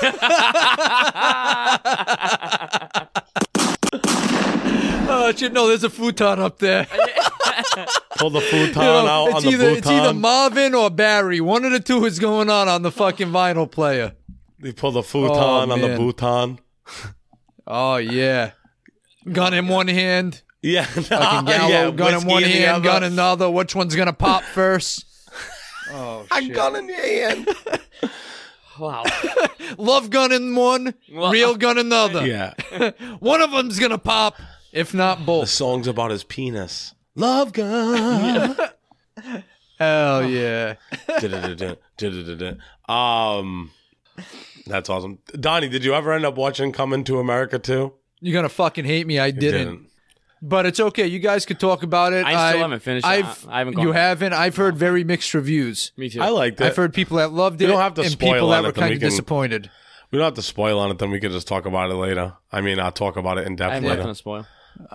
Oh shit! No, there's a futon up there. Pull the futon You know, out it's on the either it's either futon. Marvin or Barry. One of the two is going on on the fucking vinyl player. They pull the futon Oh, on the man. bouton. Oh yeah, gun in one hand, Yeah, no, fucking gallow, yeah, gun in whiskey one the hand, other. gun in the other. Which one's gonna pop first? Oh A shit! gun in your hand. Wow. Love gun in one, Well, real gun in the other. Yeah. One of them's gonna pop, if not The both. song's about his penis. Love gun. Hell yeah! Du-du-du-du, du-du-du-du. um, That's awesome. Donnie, did you ever end up watching Coming to America too? You're gonna fucking hate me. I didn't. Didn't. But it's okay. You guys could talk about it. I still haven't finished it. I've, I haven't gone You back. haven't? I've heard very mixed reviews. Me too. I liked it. I've heard people that loved it We don't have to and spoil people on that it, were then kind we of can- disappointed. We don't have to spoil on it, then we can just talk about it later. I mean, I'll talk about it in I depth have later. nothing to spoil.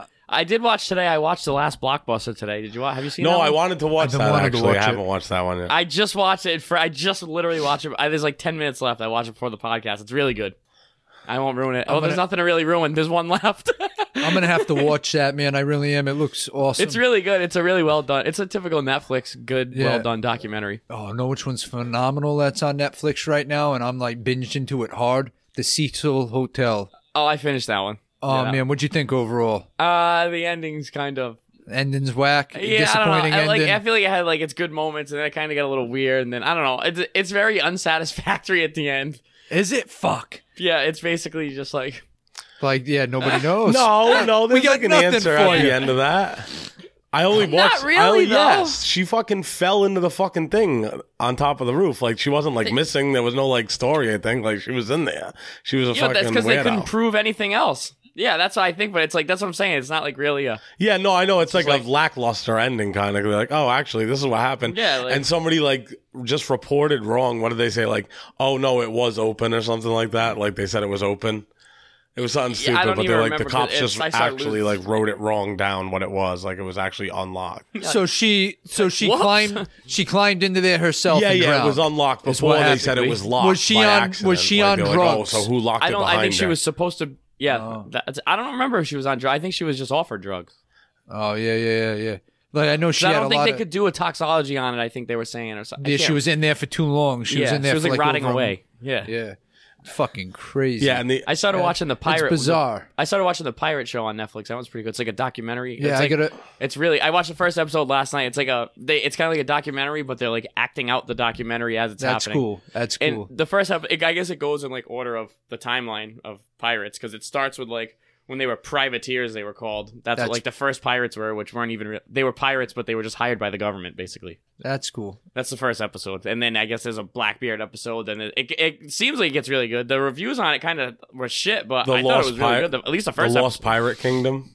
I did watch today. I watched the last Blockbuster today. Did you watch? Have you seen? No, that I one? wanted to watch I've been that wanting to actually. watch I it. haven't watched that one yet. I just watched it for. I just literally watched it. I, there's like ten minutes left. I watched it before the podcast. It's really good. I won't ruin it. Oh, gonna- there's nothing to really ruin. There's one left. I'm gonna have to watch that, man. I really am. It looks awesome. It's really good. It's a really well done. It's a typical Netflix good, Yeah. well done documentary. Oh, know which one's phenomenal that's on Netflix right now, and I'm like binged into it hard. The Cecil Hotel. Oh, I finished that one. Oh Yeah. man, what'd you think overall? Uh, the ending's kind of Ending's whack. yeah. I don't Disappointing know. I, like ending. I feel like it had like its good moments, and then it kind of got a little weird, and then I don't know. It's it's very unsatisfactory at the end. Is it? Fuck. Yeah, it's basically just like Like yeah, nobody knows. no, no, there's We got like an nothing answer for at you. the end of that. I only Not watched. really, I only, though. yes, she fucking fell into the fucking thing on top of the roof. Like she wasn't like missing. There was no like story. I think like she was in there. She was a yeah, that's fucking because they couldn't weirdo. prove anything else. Yeah, that's what I think. But it's like that's what I'm saying. It's not like really a. Yeah, no, I know it's like, like- a lackluster ending, kind of like, oh, actually, this is what happened. Yeah, like- and somebody like just reported wrong. What did they say? Like, oh no, it was open or something like that. Like they said it was open. It was something Yeah, I stupid, don't but even they're like the remember, cops 'cause just it's- I started actually losing- like wrote it wrong down what it was. Like it was actually unlocked. So she, so she Whoops. climbed, she climbed into there herself. Yeah, and yeah, drowned. it was unlocked Is before what they happened. said it was locked. Was she by on- accident. was she Like, on they're like, drugs? oh, so who locked I it don't. behind I think she her? was supposed to. Yeah, Oh. that's, I don't remember if she was on drugs. I think she was just offered drugs. Oh yeah, yeah, yeah, yeah. Like I know she I had don't a think lot they of. could do a toxology on it. I think they were saying or something. I Yeah, she can't- was in there for too long. She was yeah, in there she was for like, like rotting over a- away. Yeah. Yeah, fucking crazy. Yeah, and the I started watching the pirate. It's bizarre. I started watching the pirate show on Netflix. That one's pretty good. It's like a documentary. Yeah, it's I like, gotta- It's really. I watched the first episode last night. It's like a. They. It's kind of like a documentary, but they're like acting out the documentary as it's That's happening. cool. That's And cool. the first episode, I guess it goes in like order of the timeline of pirates because it starts with like when they were privateers. They were called. That's, That's- what like the first pirates were, which weren't even. Re- they were pirates, but they were just hired by the government, basically. That's cool. That's the first episode, and then I guess there's a Blackbeard episode, and it, it, it seems like it gets really good. The reviews on it kind of were shit, but The I thought Lost it was really Pir- good. The- at least the the first Lost episode. Pirate Kingdom.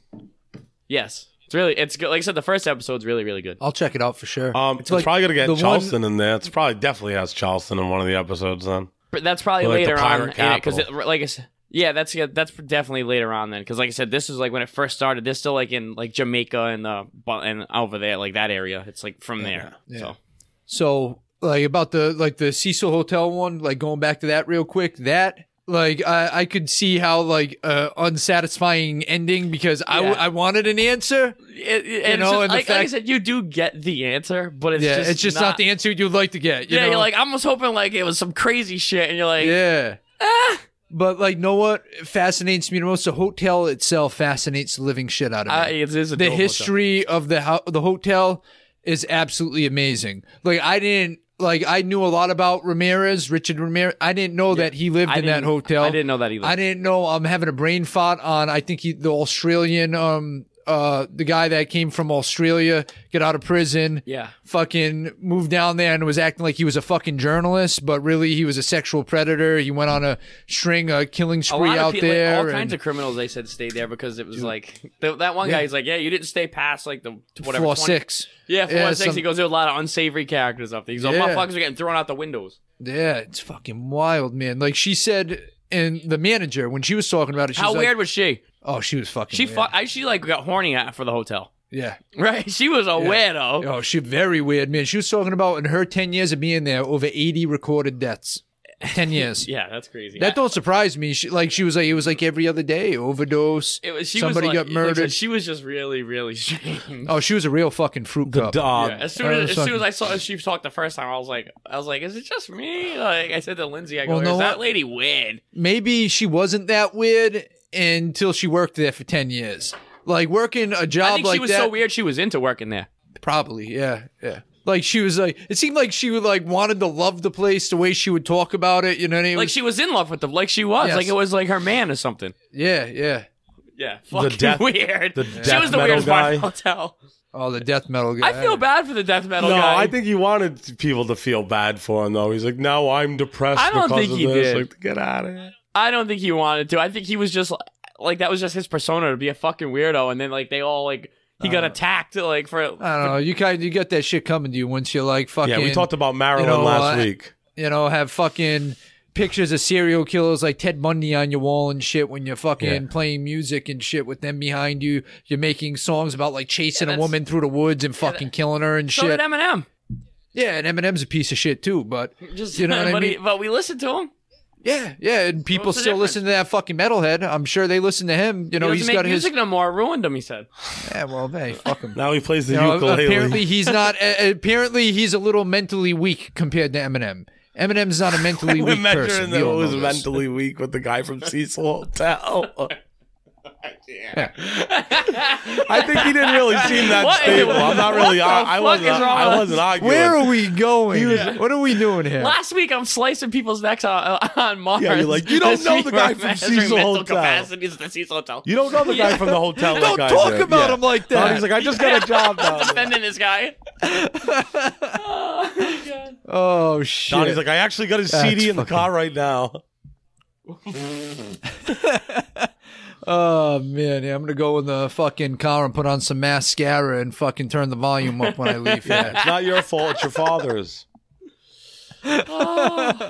Yes, it's really it's good. Like I said, the first episode's really really good. I'll check it out for sure. Um, it's, like probably gonna get the Charleston in there. It's probably definitely has Charleston in one of the episodes. Then But that's probably Like the later on pirate because capital. like I said. Yeah, that's yeah, that's definitely later on then, because like I said, this is like when it first started. They're still like in like Jamaica and the and over there, like that area. It's like from there. Yeah. So So, like about the like the Cecil Hotel one, like going back to that real quick, that like I, I could see how like uh, unsatisfying ending because I, Yeah. I wanted an answer. It, it, You and know, it's just, and the like, like I fact- said, you do get the answer, but it's yeah, just it's just not, the answer you'd like to get. You yeah, know? you're like, I was hoping like it was some crazy shit, and you're like, yeah. ah. But like, know what fascinates me the most? The hotel itself fascinates the living shit out of me. Uh, it is a the dope history of the ho- the hotel is absolutely amazing. Like I didn't like I knew a lot about Ramirez, Richard Ramirez. I didn't know that he lived I in that didn't- hotel. I didn't know that either. I didn't know I'm having a brain fart on. I think he, the Australian, um, uh, the guy that came from Australia, get out of prison. Yeah. Fucking moved down there and was acting like he was a fucking journalist, but really he was a sexual predator. He went on a string, a killing A spree lot of out people, there. all and- kinds of criminals, they said stayed there because it was like the, that one Yeah. guy. He's like, yeah, you didn't stay past like the whatever floor twenty six. Yeah, floor Yeah, six. some- He goes, there were a lot of unsavory characters up there. He's like, Yeah. motherfuckers are getting thrown out the windows. Yeah, it's fucking wild, man. Like she said, and the manager when she was talking about it, she How was weird like, was she? oh, she was fucking. She weird. fu- I, she like got horny at for the hotel. Yeah. Right? She was a weirdo. Oh, she very weird, man. She was talking about in her ten years of being there, over eighty recorded deaths. Ten years. Yeah, that's crazy. That I- don't surprise me. She, like she was like it was like every other day overdose. it was, she somebody was like, got murdered. Like, she was just really, really strange. Oh, she was a real fucking fruit the cup. dog. Yeah, as soon Uh, as, as fucking- soon as I saw she talked the first time, I was like, I was like, is it just me? Like I said to Lindsay, I go, Well, know is that what? lady weird? Maybe she wasn't that weird until she worked there for ten years. Like working a job I think like she was that. so weird. She was into working there. Probably, yeah, yeah. Like she was like, it seemed like she would like wanted to love the place the way she would talk about it. You know what I mean? Like she was in love with them. Like she was. Yes. Like it was like her man or something. yeah, yeah. Yeah, fucking death- weird. the she death was the metal weirdest part guy. of the hotel. Oh, the death metal guy. I feel bad for the death metal No, guy. I think he wanted people to feel bad for him, though. He's like, no, I'm depressed I don't because think of he this. did. Like, get out of here. I don't think he wanted to. I think he was just like that was just his persona to be a fucking weirdo, and then like they all like he got attacked like for. I don't know. You kind you get that shit coming to you once you like fucking. Yeah, we talked about Marilyn you know, last uh, week. You know, have fucking pictures of serial killers like Ted Bundy on your wall and shit when you're fucking Yeah. playing music and shit with them behind you. You're making songs about like chasing Yeah, a that's- woman through the woods and fucking killing her and So shit. did Eminem. Yeah, and Eminem's a piece of shit too, but Just you know what I but, mean? he, but we listened to him. Yeah, yeah, and people What's the still difference? listen to that fucking metalhead. I'm sure they listen to him. You know, he he's doesn't make got his. music no more. Ruined him. He said. Yeah, well, hey, fuck him. Now he plays the You know, ukulele. apparently he's not. Uh, apparently he's a little mentally weak compared to Eminem. Eminem's not a mentally We're weak measuring person. that You all was know this. mentally weak with the guy from Cecil Hotel. I think he didn't really seem that What- stable. I'm not really. what the I, I fuck wasn't. is wrong I with wasn't arguing. Where are we going? What are we doing here? Last week I'm slicing people's necks on, on Mars. Yeah, you're like, you don't As know we the guy were from measuring Cecil mental Hotel. capacities at the Cecil Hotel. You don't know the guy Yeah. from the hotel. Don't like I talk did. about Yeah. him like that. He's like, I just got a job now. Defending this guy. Oh, my God. Oh shit! Donnie's like, I actually got his That's C D in the fucking- car right now. Oh man, yeah, I'm gonna go in the fucking car and put on some mascara and fucking turn the volume up when I leave. Yeah, Yeah. it's not your fault. It's your father's. Oh,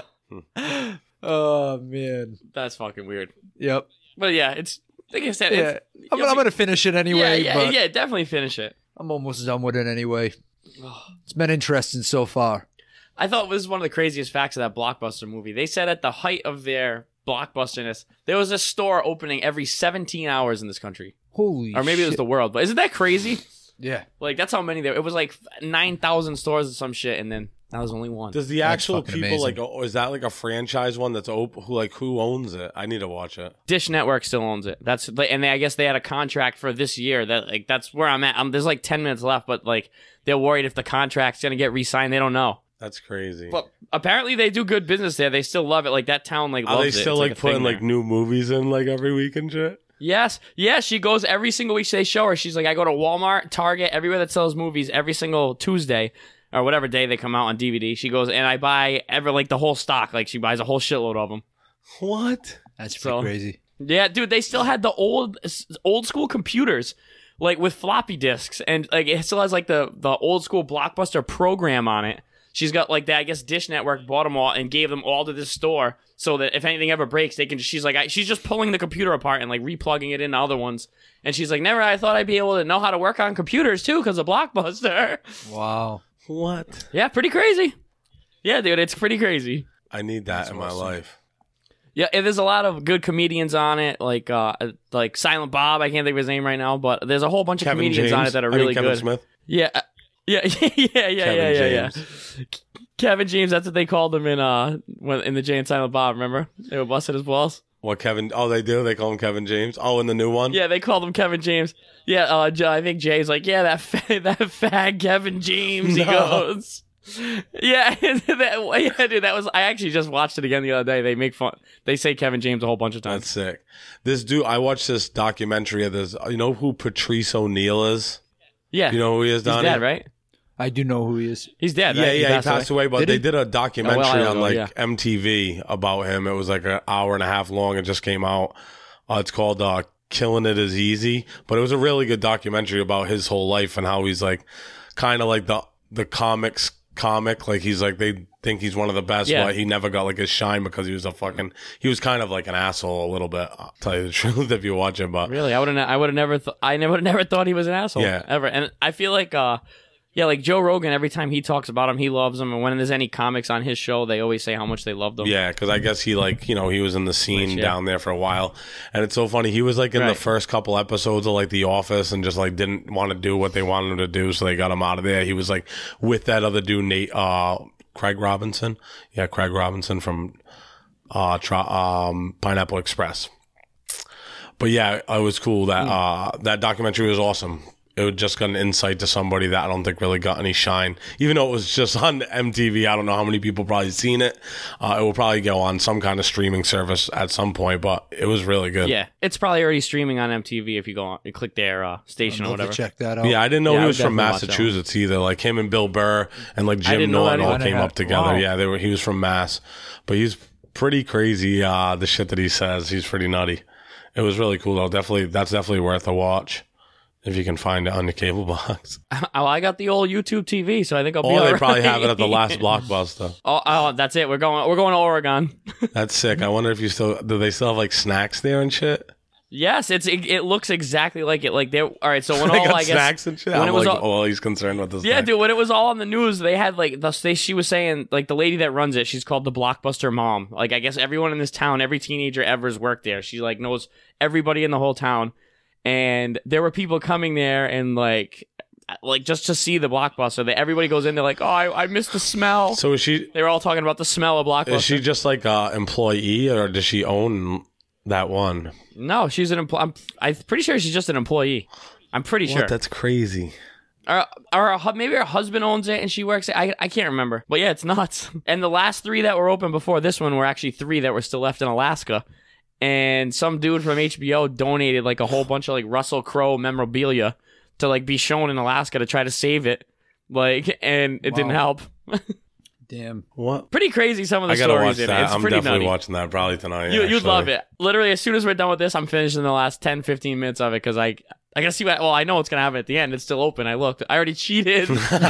Oh man. that's fucking weird. Yep. But yeah, it's like I said. Yeah. It's, I'm, I'm gonna finish it anyway. yeah, yeah, but yeah. Definitely finish it. I'm almost done with it anyway. It's been interesting so far. I thought this was one of the craziest facts of that Blockbuster movie. They said at the height of their blockbusterness, there was a store opening every seventeen hours in this country, Holy. or maybe it was shit. the world. But isn't that crazy? Yeah. Like that's how many there. It was like nine thousand stores or some shit, and then that was only one. Does the That's actual fucking people amazing. like? Oh, is that like a franchise one that's open? Who like who owns it? I need to watch it. Dish Network still owns it. That's and they, I guess they had a contract for this year. That like that's where I'm at. Um, there's like ten minutes left, but like they're worried if the contract's gonna get re-signed. They don't know. That's crazy. But apparently they do good business there. They still love it. Like that town like Are loves they it. still It's like, a putting thing like there. new movies in like every week and shit? Yes. Yeah, she goes every single week. They show her. She's like, I go to Walmart, Target, everywhere that sells movies every single Tuesday or whatever day they come out on D V D. She goes and I buy ever like the whole stock. Like she buys a whole shitload of them. What? That's pretty So- crazy. Yeah, dude, they still had the old old school computers like with floppy disks and like it still has like the the old school Blockbuster program on it. She's got like that. I guess Dish Network bought them all and gave them all to this store so that if anything ever breaks, they can. She's like, I, she's just pulling the computer apart and like replugging it into other ones. And she's like, never. I thought I'd be able to know how to work on computers too because of Blockbuster. Wow. What? Yeah, pretty crazy. Yeah, dude, it's pretty crazy. I need that in my life. Yeah, and there's a lot of good comedians on it, like uh, like Silent Bob. I can't think of his name right now, but there's a whole bunch of Kevin comedians James on it that are I mean, really Kevin good. Smith. Yeah, uh, yeah, yeah, yeah, yeah, Kevin yeah, yeah, yeah. James. Kevin James. That's what they called him in uh when in the Jay and Silent Bob. Remember they were busting his balls. What Kevin? Oh, they do. They call him Kevin James. Oh, in the new one. Yeah, they called him Kevin James. Yeah, uh, J- I think Jay's like, yeah, that fa- that fag Kevin James. He No. goes. Yeah, that, yeah, dude, that was. I actually just watched it again the other day. They make fun. They say Kevin James a whole bunch of times. That's sick. This dude, I watched this documentary of this. You know who Patrice O'Neal is? Yeah, You know who he is, he's Donnie? dead, right? I do know who he is. He's dead. Yeah, right? yeah, he passed away. but Did they he? did a documentary A while on ago, like yeah. M T V about him. It was like an hour and a half long. It just came out. Uh, it's called uh, "Killing It Is Easy," but it was a really good documentary about his whole life and how he's like kind of like the the comics comic. Like he's like they think he's one of the best, Yeah. but he never got like his shine because he was a fucking he was kind of like an asshole a little bit. I'll tell you the truth if you watch him, but Really, I would have. I would have never. Th- I never, never thought he was an asshole. Yeah. ever. And I feel like, uh, yeah, like Joe Rogan. Every time he talks about him, he loves him. And when there's any comics on his show, they always say how much they loved him. yeah, because I guess he like you know he was in the scene Which, yeah. down there for a while, and it's so funny. He was like in the Right. first couple episodes of like The Office, and just like didn't want to do what they wanted him to do, so they got him out of there. He was like with that other dude, Nate, uh, Craig Robinson. Yeah, Craig Robinson from uh, Tri- um, Pineapple Express. But yeah, it was cool. That uh, that documentary was awesome. it would just got an insight to somebody that I don't think really got any shine. Even though it was just on M T V, I don't know how many people probably seen it. Uh, it will probably go on some kind of streaming service at some point, but it was really good. Yeah, it's probably already streaming on M T V if you go on, you click their uh, station I'd or love to whatever. check that out. Yeah, I didn't know Yeah, I he would was from definitely watch that one. Massachusetts either. Like him and Bill Burr and like Jim didn't know Norton that all either. came up together. Wow. Yeah, they were. He was from Mass, but he's pretty crazy. Uh, the shit that he says, he's pretty nutty. It was really cool though. Definitely, that's definitely worth a watch if you can find it on the cable box. Oh, I got the old YouTube T V, so I think I'll be. Or all they right. probably have it at the last Blockbuster. Oh, oh, that's it. We're going. We're going to Oregon. That's sick. I wonder if you still do. They still have like snacks there and shit. Yes, it's it, it looks exactly like it. Like they. All right, so when They all got I guess snacks and shit. when I'm it was like, all- oh, well, he's concerned with this. Yeah, thing. dude. When it was all on the news, they had like the they, she was saying like the lady that runs it. She's called the Blockbuster Mom. Like I guess everyone in this town, every teenager ever's worked there. She like knows everybody in the whole town, and there were people coming there and like like just to see the Blockbuster. That everybody goes in there like, oh, I, I miss the smell. So is she? They were all talking about the smell of Blockbuster. Is she just like a employee, or does she own that one? No, she's an employee. I'm, I'm pretty sure she's just an employee. I'm pretty sure. What? That's crazy. Or, or her hu- maybe her husband owns it and she works it. I, I can't remember. But yeah, it's nuts. And the last three that were open before this one were actually three that were still left in Alaska. And some dude from H B O donated like a whole bunch of like Russell Crowe memorabilia to like be shown in Alaska to try to save it. Like, and it didn't Wow. help. Damn. What? Pretty crazy some of the I gotta watch stories in it. that. It's I'm pretty definitely nutty. watching that probably tonight. You, you'd actually. love it. Literally, as soon as we're done with this, I'm finishing the last ten, fifteen minutes of it because I, I gotta see what. Well, I know what's gonna happen at the end. It's still open. I looked. I already cheated.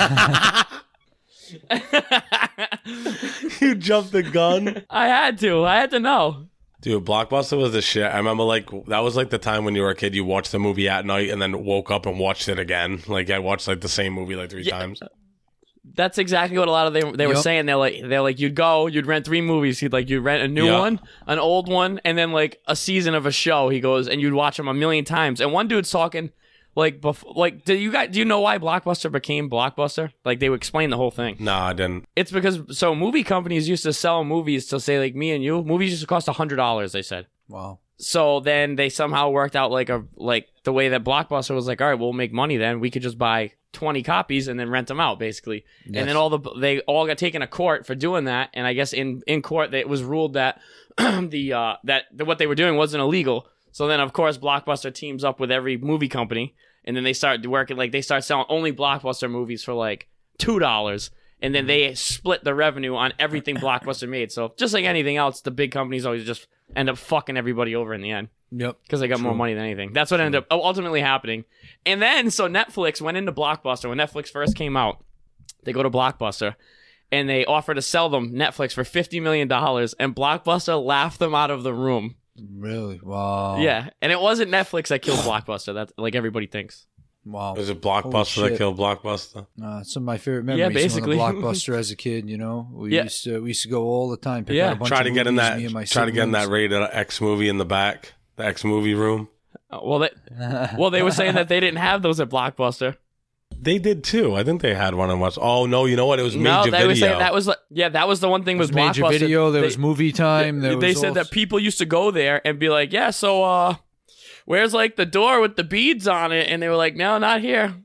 You jumped the gun. I had to. I had to know. Dude, Blockbuster was the shit. I remember like that was like the time when you were a kid, you watched the movie at night and then woke up and watched it again. Like I watched like the same movie like three Yeah. times. That's exactly what a lot of they they were Yep. saying. They're like they're like you'd go, you'd rent three movies. You'd like you'd rent a new Yeah. one, an old one, and then like a season of a show. He goes and you'd watch them a million times. And one dude's talking like before, like do you guys do you know why Blockbuster became Blockbuster? Like they would explain the whole thing. Nah, I didn't. It's because so movie companies used to sell movies to say like me and you. Movies used to cost a hundred dollars. They said. Wow. So then they somehow worked out like a like the way that Blockbuster was like, all right, we'll make money then. We could just buy twenty copies and then rent them out, basically. Yes. And then all the they all got taken to court for doing that. And I guess in in court they, it was ruled that the uh that the, what they were doing wasn't illegal. So then of course Blockbuster teams up with every movie company, and then they start working like they start selling only Blockbuster movies for like two dollars. And then they split the revenue on everything Blockbuster made. So just like anything else, the big companies always just end up fucking everybody over in the end Yep. because they got more money than anything. That's what ended up ultimately happening. And then, so Netflix went into Blockbuster. When Netflix first came out, they go to Blockbuster, and they offer to sell them Netflix for fifty million dollars, and Blockbuster laughed them out of the room. Really? Wow. Yeah, and it wasn't Netflix that killed Blockbuster. That's like everybody thinks. Wow. Was it Holy Blockbuster that shit. killed Blockbuster? Uh, some of my favorite Yeah, memories basically. from the Blockbuster as a kid. You know, we Yeah. used to we used to go all the time. Pick Yeah. out a bunch Try of to get in movies, that. me and my Try to get in that siblings. rated X movie in the back, the X movie room. Uh, Well, they, well, they were saying that they didn't have those at Blockbuster. They did too. I think they had one in West. Oh no, you know what? It was No, Major they Video. were saying that was like, yeah, that was the one thing There was with major Blockbuster. video. There They- was movie time. There they was said all- that people used to go there and be like, yeah, so uh where's like the door with the beads on it? And they were like, no, not here.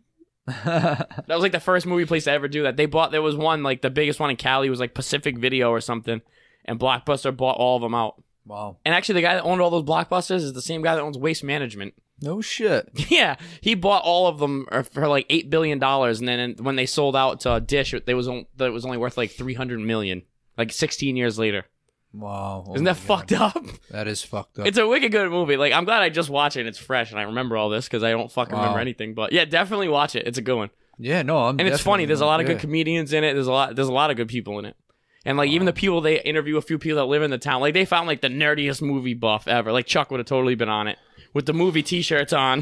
That was like the first movie place to ever do that. They bought, there was one, like the biggest one in Cali was like Pacific Video or something, and Blockbuster bought all of them out. Wow. And actually the guy that owned all those Blockbusters is the same guy that owns Waste Management. No shit. Yeah, he bought all of them for like eight billion dollars, and then when they sold out to Dish, it was, on- it was only worth like three hundred million dollars, like sixteen years later. Wow. Oh Isn't my that God. fucked up? That is fucked up. It's a wicked good movie. Like, I'm glad I just watched it and it's fresh and I remember all this because I don't fucking Wow. remember anything. But yeah, definitely watch it. It's a good one. yeah. No. I'm. And it's funny. definitely There's a lot of yeah. good comedians in it. There's a lot. There's a lot of good people in it. And like even the people they interview, a few people that live in the town, like they found like the nerdiest movie buff ever. Like Chuck would have totally been on it with the movie T-shirts on.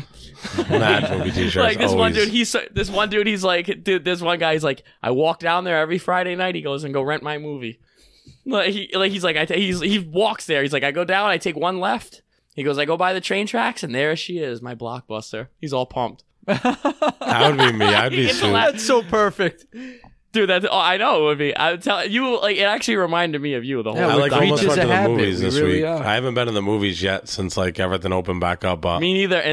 Mad movie t-shirts. Like this one always. dude, he's so- this one dude, he's like, dude, this one guy, he's like, I walk down there every Friday night. He goes and go rent my movie. Like he, like he's like, I t- he's he walks there. He's like, I go down, I take one left. He goes, I go by the train tracks, and there she is, my Blockbuster. He's all pumped. That would be me. I'd be It's a soon. lot- That's so perfect. Dude, that's oh, I know it would be. I would tell you, like it actually reminded me of you the whole. Yeah, I we're like time. almost creatures went to of the habit. movies We this really week. are. I haven't been in the movies yet since like everything opened back up. But Me neither. And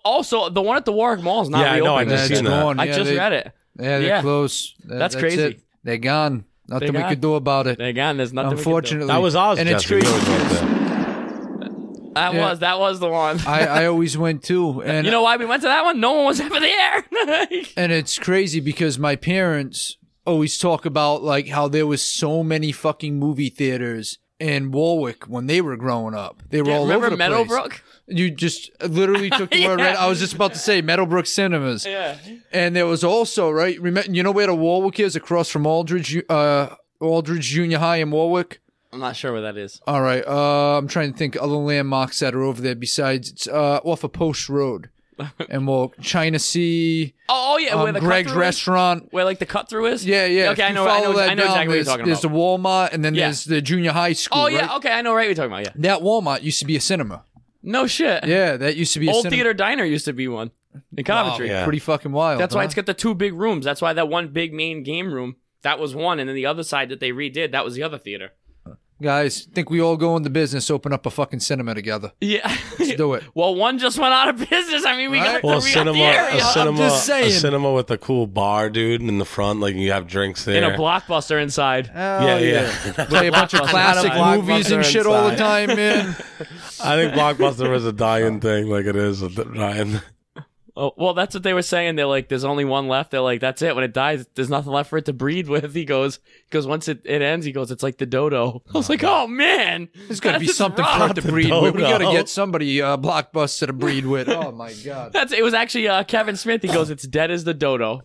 Also, the one at the Warwick Mall is not Yeah, I know, I reopened. just That's seen that. gone. I Yeah, just they- read it. Yeah, they're Yeah. close. That- That's crazy. It. They're gone. Nothing we gone. could do about it. Again, there's nothing. Unfortunately, That was ours, and it's Jesse. We crazy. always went because there. We could do. That Yeah. was that was the one. I, I always went too, and You know why we went to that one? No one was ever there. and it's crazy because my parents always talk about like how there was so many fucking movie theaters in Warwick when they were growing up. They were Yeah, all remember over the place. Meadowbrook? You just literally took the word Yeah. right. I was just about to say Meadowbrook Cinemas. Yeah. And there was also, right, remember, you know where the Warwick is? Across from Aldridge, uh, Aldridge Junior High in Warwick? I'm not sure where that is. All right. Uh, I'm trying to think other landmarks that are over there besides, it's uh, off of Post Road. And we'll China Sea, Oh, oh yeah, where um, the Greg's cut-through is? Restaurant. Where like the cut through is? Yeah, yeah. Okay, If I you know. I know. follow that I know down, exactly what you're there's- talking There's about. the Walmart, and then Yeah. there's the junior high school. Oh yeah. right? Okay, I know right what you're talking about. Yeah. That Walmart used to be a cinema. No shit. Yeah, that used to be a Old cinema. Theater Diner used to be one in Coventry. Yeah. Pretty fucking wild. That's why huh? it's got the two big rooms. That's why that one big main game room, that was one, and then the other side that they redid, that was the other theater. Guys, think we all go into business, open up a fucking cinema together. Yeah. Let's do it. Well, one just went out of business. I mean, we Right? got, Well, we got cinema, the area. a cinema, just saying. a cinema with a cool bar, dude, in the front. Like you have drinks there. in a Blockbuster inside. Hell yeah, Play a bunch of Blockbuster. classic Blockbuster movies and shit all the inside. time, man. I think Blockbuster is a dying thing, like it is a dying. Oh, well, that's what they were saying. They're like, there's only one left. They're like, that's it. When it dies, there's nothing left for it to breed with. He goes, because once it, it ends, he goes, it's like the dodo. I was like, oh man, There's got to be That's something rough. for it to breed with. We got to Dodo. get somebody uh, Blockbuster to breed with. Oh, my God. That's it. Was actually uh, Kevin Smith. He goes, it's dead as the dodo.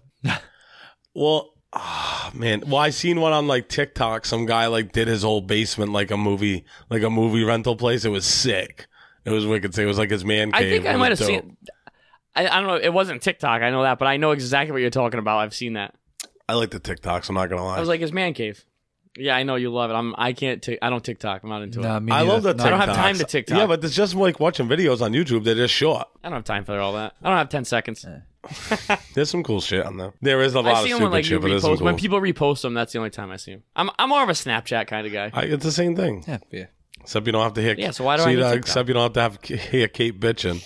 Well, ah, man. Well, I seen one on like TikTok. Some guy like did his whole basement like a movie, like a movie rental place. It was sick. It was wicked. It was like his man I cave. think It I was might have dope. seen. I, I don't know. It wasn't TikTok. I know that, but I know exactly what you're talking about. I've seen that. I like the TikToks. I'm not gonna lie. I was like his man cave. Yeah, I know you love it. I'm. I can't. T- I don't TikTok. I'm not into Nah, it. me I love the neither. TikToks. I don't have time to TikTok. Yeah, but it's just like watching videos on YouTube. They're just short. I don't have time for all that. I don't have ten seconds. There's some cool shit on there. There is a lot I of see them stupid when like you shit, but there's some repost cool. when people repost them. That's the only time I see them. I'm. I'm more of a Snapchat kind of guy. I, it's the same thing. Yeah, yeah. Except you don't have to hear. Yeah, so why do I see need that- TikTok? Except you don't have to have hear Kate bitching.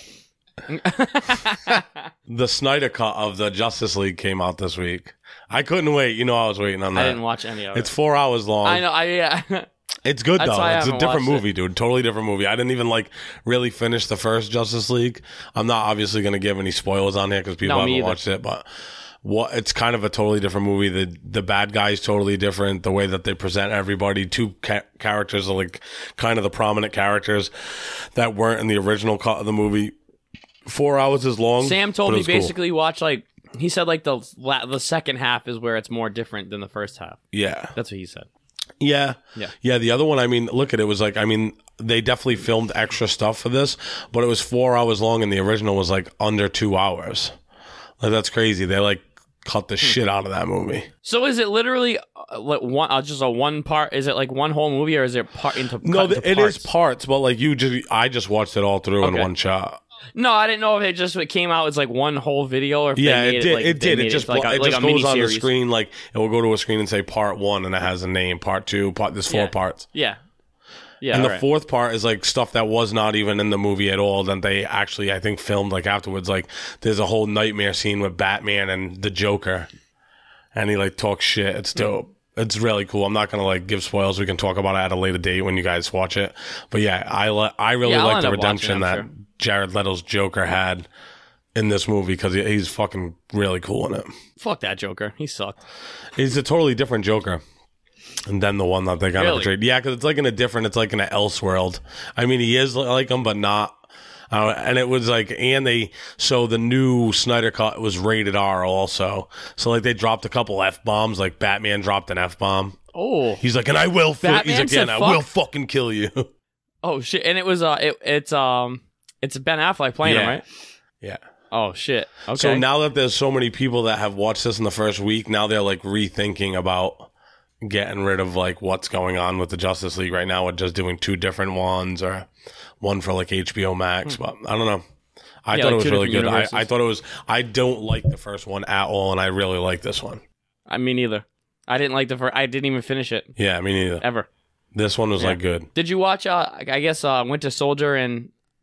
The Snyder cut of the Justice League came out this week. I couldn't wait. You know, I was waiting on that. I didn't watch any of it. It's four hours long. I know. I yeah. It's good That's though. why I It's a haven't different watched movie, dude. Totally different movie. I didn't even like really finish the first Justice League. I'm not obviously going to give any spoilers on here because people No, me haven't either. watched it, but what it's kind of a totally different movie. The the bad guy is totally different. The way that they present everybody, two ca- characters are like kind of the prominent characters that weren't in the original cut of the movie. Four hours is long. Sam told but it me was cool. basically watch like he said like the la- the second half is where it's more different than the first half. Yeah. That's what he said. Yeah. Yeah. Yeah. The other one, I mean, look at it, was like, I mean, they definitely filmed extra stuff for this, but it was four hours long and the original was like under two hours. Like, that's crazy. They like cut the Hmm. shit out of that movie. So is it literally uh, like one uh, just a one part? Is it like one whole movie or is it part into? No, cut th- into it is parts? parts, but like you just, I just watched it all through in Okay. one shot. No, I didn't know if it just it came out as like one whole video or if Yeah, they made it did. like, it they did. made It just like blo- a, it like just a goes on the miniseries. screen. Like it will go to a screen and say part one, and it has a name. Part two. Part. There's four Yeah. parts. Yeah, yeah. And the alright. fourth part is like stuff that was not even in the movie at all that they actually, I think, filmed like afterwards. Like there's a whole nightmare scene with Batman and the Joker, and he like talks shit. It's dope. It's really cool. I'm not gonna like give spoilers. We can talk about it at a later date when you guys watch it. But yeah, I le- I really Yeah, I'll like end the up watching redemption it, I'm that sure. Jared Leto's Joker had in this movie because he, he's fucking really cool in it. Fuck that Joker. He sucked. He's a totally different Joker. And then the one that they got Really? portrayed. Yeah, because it's like in a different, it's like in an Elseworld. I mean, he is like him, but not. Uh, and it was like, and they, so the new Snyder Cut was rated R also. So like they dropped a couple F bombs, like Batman dropped an F bomb. Oh, He's like, and I will, fu-, Batman he's like, yeah, said and I fuck? will fucking kill you. oh shit! And it was uh, it, it's um, it's Ben Affleck playing him, Yeah. right? Yeah. Oh shit! Okay. So now that there's so many people that have watched this in the first week, now they're like rethinking about getting rid of like what's going on with the Justice League right now with just doing two different ones or one for like H B O Max. But I don't know. I Hmm. Yeah, thought like it was two really good. different I, universes. I thought it was, I don't like the first one at all, and I really like this one. I mean, neither. I didn't like the first. I didn't even finish it Yeah, me neither. ever. This one was Yeah. like good. Did you watch? Uh, I guess uh, Winter Soldier and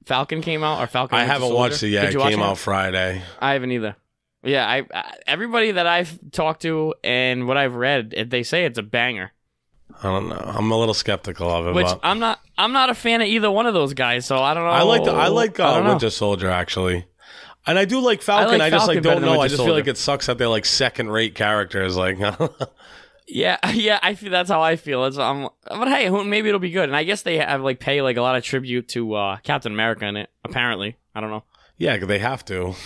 Falcon came out, or Falcon? I Winter haven't Soldier? watched it yet. Did It you watch came out Friday. I haven't either. Yeah, I, I everybody that I've talked to and what I've read, they say it's a banger. I don't know. I'm a little skeptical of it. Which but I'm not. I'm not a fan of either one of those guys. So I don't know. I like the, I like I uh, don't know. Winter Soldier actually, and I do like Falcon. I, like just Falcon like better don't than know. I Winter just feel Soldier. like it sucks that they're like second rate characters. Like, Yeah, yeah. I feel that's how I feel. It's um, but hey, who- maybe it'll be good. And I guess they have like pay like a lot of tribute to uh, Captain America in it. Apparently, I don't know. yeah, 'cause they have to.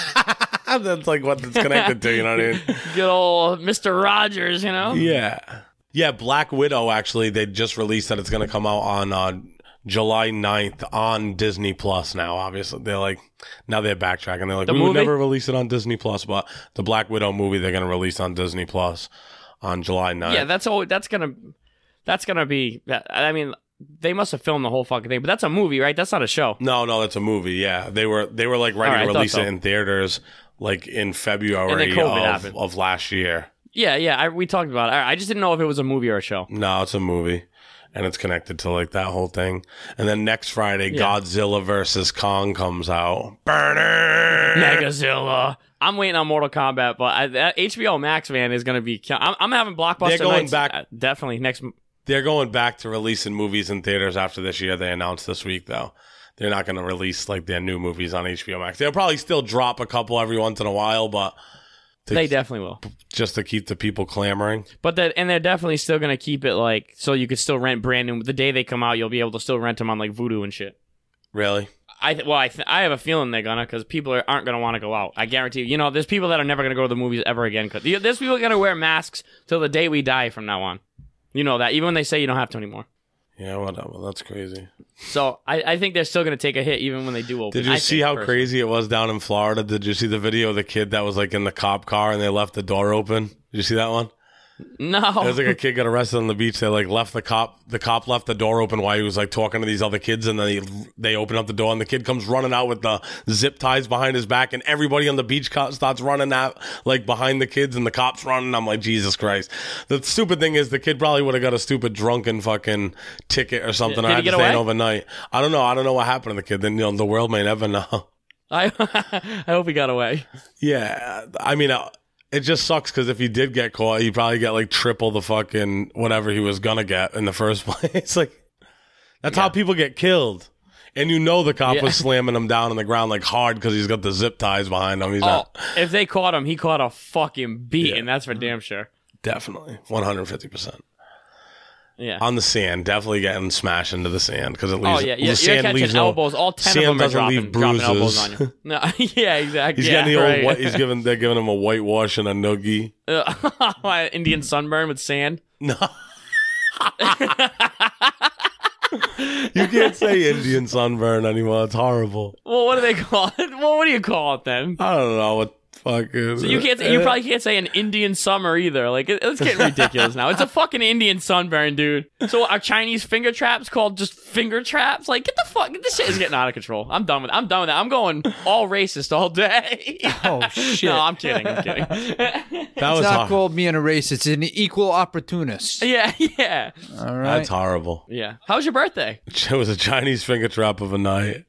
That's like what it's connected to. You know what I mean? Good old Mister Rogers, you know. Yeah. Yeah, Black Widow, actually, they just released that it's going to come out on uh, July ninth on Disney Plus now, obviously. They're like, now they're backtracking. They're like, The we would movie? never release it on Disney Plus, but the Black Widow movie they're going to release on Disney Plus on July ninth. Yeah, that's all. That's gonna. That's gonna be. I mean, they must have filmed the whole fucking thing, but that's a movie, right? That's not a show. No, no, that's a movie, yeah. They were they were like ready All right, I to thought release so. it in theaters like in February And then COVID of, happened. of last year. Yeah, yeah. I, we talked about it. I I just didn't know if it was a movie or a show. No, it's a movie. And it's connected to like that whole thing. And then next Friday, Yeah. Godzilla versus Kong comes out. Burner! Megazilla. I'm waiting on Mortal Kombat, but I, that H B O Max, man, is gonna be. I'm, I'm having blockbuster They're going nights, back- uh, definitely next. They're going back to releasing movies in theaters after this year. They announced this week, though. They're not going to release like their new movies on H B O Max. They'll probably still drop a couple every once in a while, but to, They definitely will. just to keep the people clamoring. But that, and they're definitely still gonna keep it like so you could still rent brand new. The day they come out, you'll be able to still rent them on like Vudu and shit. Really? I th- well, I th- I have a feeling they're gonna because people are, aren't gonna want to go out. I guarantee you. You know, there's people that are never gonna go to the movies ever again. Cause there's people that are gonna wear masks till the day we die from now on. You know that even when they say you don't have to anymore. Yeah, whatever. That's crazy. So I, I think they're still gonna take a hit even when they do open. Did you I see think, how personally. crazy it was down in Florida? Did you see the video of the kid that was like in the cop car and they left the door open? Did you see that one? No. It was like a kid got arrested on the beach. They like left the cop. The cop left the door open while he was like talking to these other kids, and then he, they open up the door, and the kid comes running out with the zip ties behind his back, and everybody on the beach co- starts running out like behind the kids, and the cops running. I'm like, Jesus Christ! The stupid thing is, the kid probably would have got a stupid drunken fucking ticket or something. Did I he had to get stay in away? overnight. I don't know. I don't know what happened to the kid. Then you know, the world may never know. I I hope he got away. Yeah, I mean. Uh, It just sucks because if he did get caught, he'd probably get like triple the fucking whatever he was gonna get in the first place. Like, that's how people get killed. And you know the cop Yeah. was slamming him down on the ground like hard because he's got the zip ties behind him. He's Oh, not if they caught him, he caught a fucking beat, Yeah. and that's for damn sure. definitely one hundred fifty percent Yeah. on the sand. Definitely getting smashed into the sand because it Oh leaves. yeah, the yeah. You're sand catching leaves no- elbows. All ten sand of them are doesn't dropping, leave dropping elbows bruises. on you. No, yeah, exactly. He's yeah, getting the old. right. White, he's giving. They're giving him a whitewash and a noogie. Uh, Indian sunburn with sand. No. You can't say Indian sunburn anymore. It's horrible. Well, what do they call it? Well, what do you call it then? I don't know what fucking. So you can't. You probably can't say an Indian summer either. Like it, it's getting ridiculous now. It's a fucking Indian sunburn, dude. So are Chinese finger traps called just finger traps? Like get the fuck. This shit is getting out of control. I'm done with. I'm done with that. I'm going all racist all day. Oh, shit. No, I'm kidding. I'm kidding. That was It's not hor- called being a race. It's an equal opportunist. yeah, yeah, All right. That's horrible. yeah. How was your birthday? It was a Chinese finger trap of a night.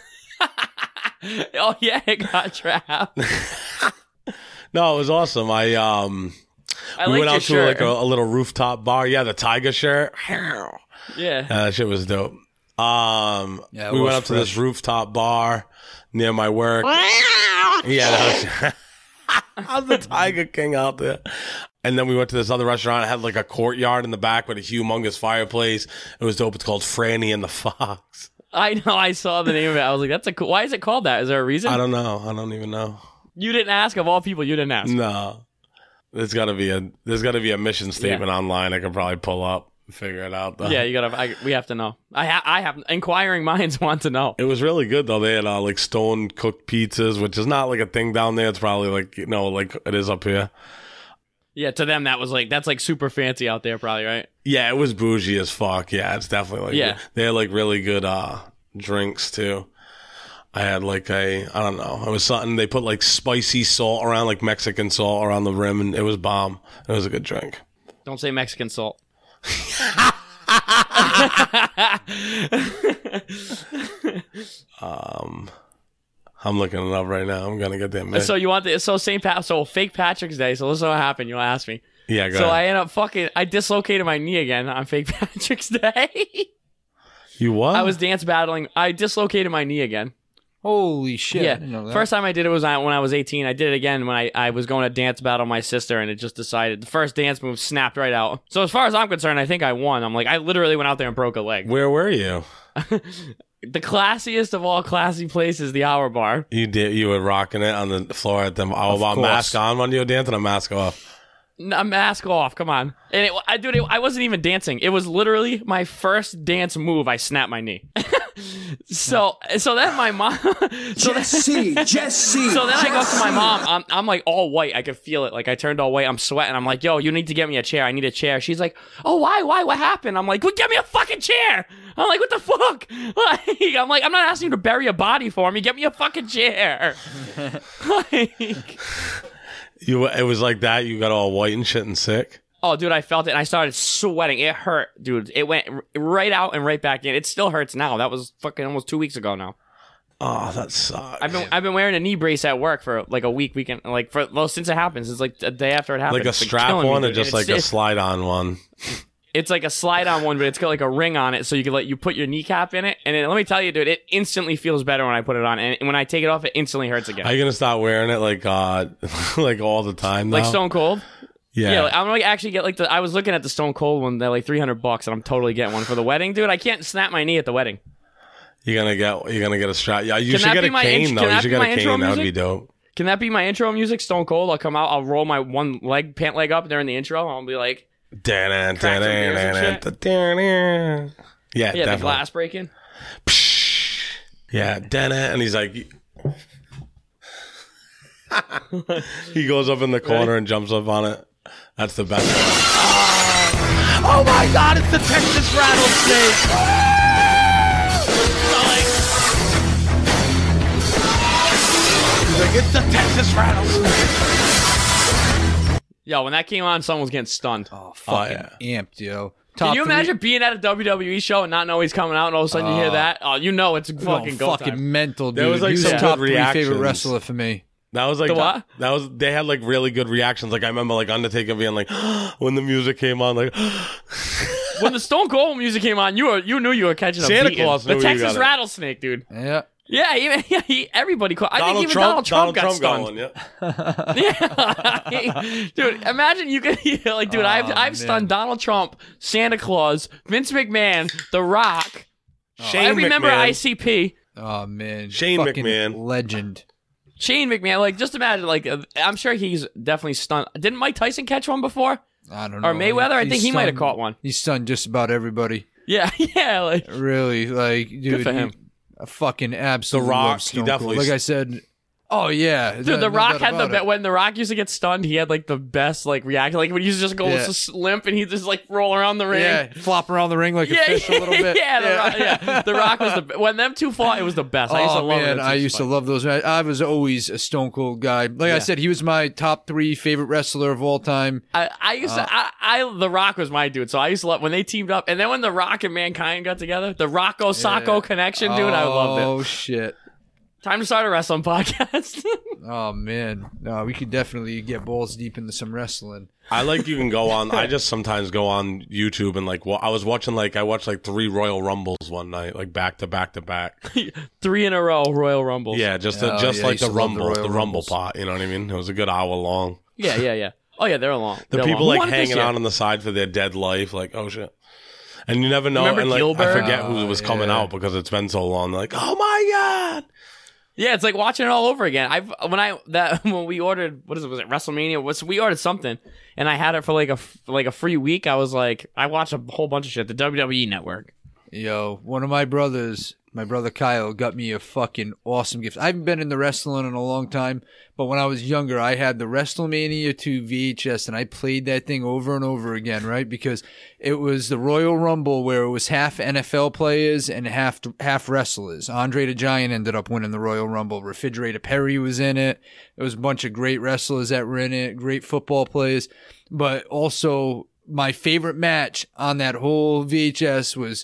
Oh yeah, it got trapped. No, it was awesome. I um, I we liked went your out to shirt. like a, a little rooftop bar. Yeah, the tiger shirt. yeah. Uh, that shit was dope. Um, Yeah, it we was went up to this fresh. rooftop bar near my work. Yeah, that was. I'm the Tiger King out there. And then we went to this other restaurant. It had like a courtyard in the back with a humongous fireplace. It was dope. It's called Franny and the Fox. I know. I saw the name of it. I was like, "That's a cool." Why is it called that? Is there a reason? I don't know. I don't even know. You didn't ask. Of all people, you didn't ask. No, there's got to be a there's got to be a mission statement online. I can probably pull up and figure it out. Though. Yeah, you gotta. I, we have to know. I ha- I have inquiring minds want to know. It was really good though. They had uh, like stone cooked pizzas, which is not like a thing down there. It's probably like you know like it is up here. Yeah, to them that was like that's like super fancy out there, probably right. Yeah, it was bougie as fuck. Yeah, it's definitely like Yeah. They had like really good uh drinks too. I had like a I don't know. It was something they put like spicy salt around, like Mexican salt around the rim, and it was bomb. It was a good drink. Don't say Mexican salt. um, I'm looking it up right now. I'm gonna get that. Man. So you want the so Saint Pat so fake Patrick's Day. So this is what happened. You asked me. Yeah, go So ahead. I end up fucking. I dislocated my knee again on fake Patrick's Day. You what? I was dance battling. I dislocated my knee again. Holy shit. I Yeah. didn't know that. First time I did it was when I was eighteen. I did it again when I, I was going to dance battle my sister, and it just decided the first dance move snapped right out. So as far as I'm concerned, I think I won. I'm like, I literally went out there and broke a leg. Where were you? The classiest of all classy places, the Hour Bar. You did. You were rocking it on the floor at them. Oh, about course. mask on when you were dancing, a mask off. A mask off, come on. And it, I dude, it, I wasn't even dancing. It was literally my first dance move. I snapped my knee. so, so then my mom. so Jesse, then, Jesse. So then I go to my mom. I'm, I'm like all white. I could feel it. Like I turned all white. I'm sweating. I'm like, yo, you need to get me a chair. I need a chair. She's like, oh, why, why, what happened? I'm like, well, get me a fucking chair. I'm like, what the fuck? Like, I'm like, I'm not asking you to bury a body for me. Get me a fucking chair. like. You. It was like that. You got all white and shit and sick. Oh, dude, I felt it, and I started sweating. It hurt, dude. It went r- right out and right back in. It still hurts now. That was fucking almost two weeks ago now. Oh, that sucks. I've been I've been wearing a knee brace at work for like a week, weekend, like for well since it happens. It's like a day after it happens. like a It's been strap killing me, one, or dude. just It's- like a it's- slide on one. It's like a slide on one, but it's got like a ring on it, so you can let you put your kneecap in it. And it, let me tell you, dude, it instantly feels better when I put it on, and when I take it off, it instantly hurts again. Are you gonna start wearing it like uh like all the time now? Like Stone Cold. Yeah. Yeah, like, I'm gonna actually get like the. I was looking at the Stone Cold one. They're like three hundred bucks, and I'm totally getting one for the wedding, dude. I can't snap my knee at the wedding. You're gonna get you're gonna get a strap. Yeah, you Can should that get be a my cane int- though. can You that should be get a my intro cane. That would be music? dope. Can that be my intro music? Stone Cold. I'll come out. I'll roll my one leg, pant leg up during the intro. I'll be like, Dan, Crack some beers and yeah, yeah, the definitely. glass breaking. Yeah, Dan, and he's like, he goes up in the corner Ready? and jumps up on it. That's the best one. Oh my God! It's the Texas rattlesnake. He's like, it's the Texas rattlesnake. Yo, when that came on, someone was getting stunned. Oh, fucking yeah. amped, yo. Can Top you three- imagine being at a W W E show and not know he's coming out, and all of a sudden you hear that? Oh, you know it's Oh, fucking go fucking time. mental, dude. There was, like, he was some the good top three favorite reactions. wrestler for me. That was like The that, what? that was they had like really good reactions. Like I remember like Undertaker being like when the music came on, like When the Stone Cold music came on, you were you knew you were catching a Santa beating. Claus knew The you Texas got it. rattlesnake, dude. Yeah. Yeah, even yeah, he, everybody. Called, I think Donald even Trump, Donald Trump got Trump stunned. going, yeah. Yeah, dude. Imagine you could like, dude. I've Oh, I've man. stunned Donald Trump, Santa Claus, Vince McMahon, The Rock, Shane every member of McMahon. I C P, Oh, man. Shane Fucking McMahon. Legend. Shane McMahon. Like, just imagine. Like, uh, I'm sure he's definitely stunned. Didn't Mike Tyson catch one before? I don't know. Or Mayweather? I He's think he might have stunned- caught one. He's stunned just about everybody. Yeah, yeah. Like, Really, like, dude, for him. a fucking absolute Rock, love he Stone Cold. definitely- Like I said, oh yeah, dude, no- The no Rock doubt had the about be- it. when The Rock used to get stunned, he had like the best like reaction. Like when he used to just go Yeah. s- limp and he just like roll around the ring. Yeah, flop around the ring like Yeah, a fish yeah, a little bit. yeah, the Rock, yeah. The Rock was the when them two fought. It was the best. I used to Oh love man, it. I used to love those. I I was always a Stone Cold guy. Like I Yeah. said, he was my top three favorite wrestler of all time. I, I used Uh, to. I, I The Rock was my dude. So I used to love when they teamed up, and then when The Rock and Mankind got together, the Rocco Sacco Yeah. connection, dude. I loved it. Oh shit. Time to start a wrestling podcast. Oh man, no, we could definitely get balls deep into some wrestling. I like you can go on. I just sometimes go on YouTube and like well, I was watching like I watched like three Royal Rumbles one night, like back to back to back. Three in a row, Royal Rumbles. Yeah, just Oh, just yeah, I like used the to love the Rumble, the, Royal Rumble Rumbles. pot. You know what I mean? It was a good hour long. yeah, yeah, yeah. Oh yeah, they're long. The They're people long. Who like won it this hanging year? out on the side for their dead life, like oh shit. And you never know. Remember and like Gilbert? I forget who Oh, was coming yeah. out because it's been so long. Like oh my god. Yeah, it's like watching it all over again. I've when I that when we ordered what is it was it WrestleMania? What's we ordered something and I had it for like a like a free week. I was like I watched a whole bunch of shit. The W W E Network. Yo, one of my brothers, my brother Kyle, got me a fucking awesome gift. I haven't been in the wrestling in a long time, but when I was younger, I had the WrestleMania two V H S, and I played that thing over and over again, right? Because it was the Royal Rumble where it was half N F L players and half half wrestlers. Andre the Giant ended up winning the Royal Rumble. Refrigerator Perry was in it. There was a bunch of great wrestlers that were in it, great football players, but also my favorite match on that whole V H S was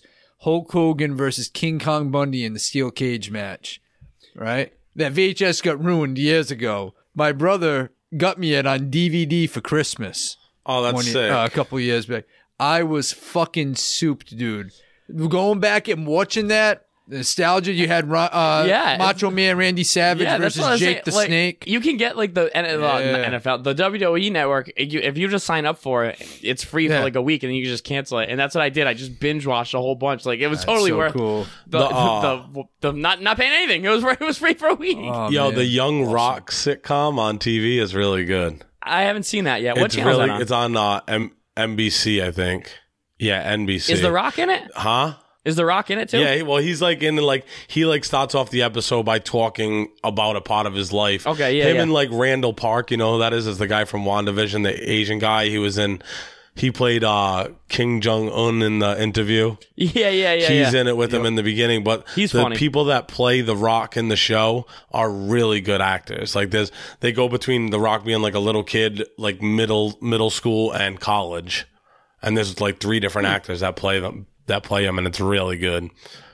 Hulk Hogan versus King Kong Bundy in the steel cage match, right? That V H S got ruined years ago. My brother got me it on D V D for Christmas. Oh, that's one sick. year- uh, a couple years back. I was fucking souped, dude. Going back and watching that, the nostalgia you had, uh, Yeah, Macho Man Randy Savage Yeah, that's versus what I was Jake saying. the Like, Snake. You can get like the N- uh, Yeah. N F L, the W W E network. If you, if you just sign up for it, it's free Yeah. for like a week, and then you can just cancel it. And that's what I did. I just binge watched a whole bunch. Like it was That's totally so worth cool. the The, the, uh, the, the not not paying anything. It was it was free for a week. Oh, Yo, man. the Young Rock sitcom on T V is really good. I haven't seen that yet. What it's channel really is that on? it's on uh, M- NBC, I think. Yeah, N B C. Is The Rock in it? Huh? Is The Rock in it too? Yeah, he- well, he's like in the, like he like starts off the episode by talking about a part of his life. Okay, yeah, Him yeah. and like Randall Park, you know who that is? Is the guy from WandaVision, the Asian guy. He was in. He played uh, Kim Jong Un in the interview. Yeah, yeah, yeah. He's yeah. in it with him in the beginning, but He's the funny. people that play The Rock in the show are really good actors. Like there's, they go between The Rock being like a little kid, like middle middle school and college, and there's like three different Hmm. actors that play them that play him, and it's really good.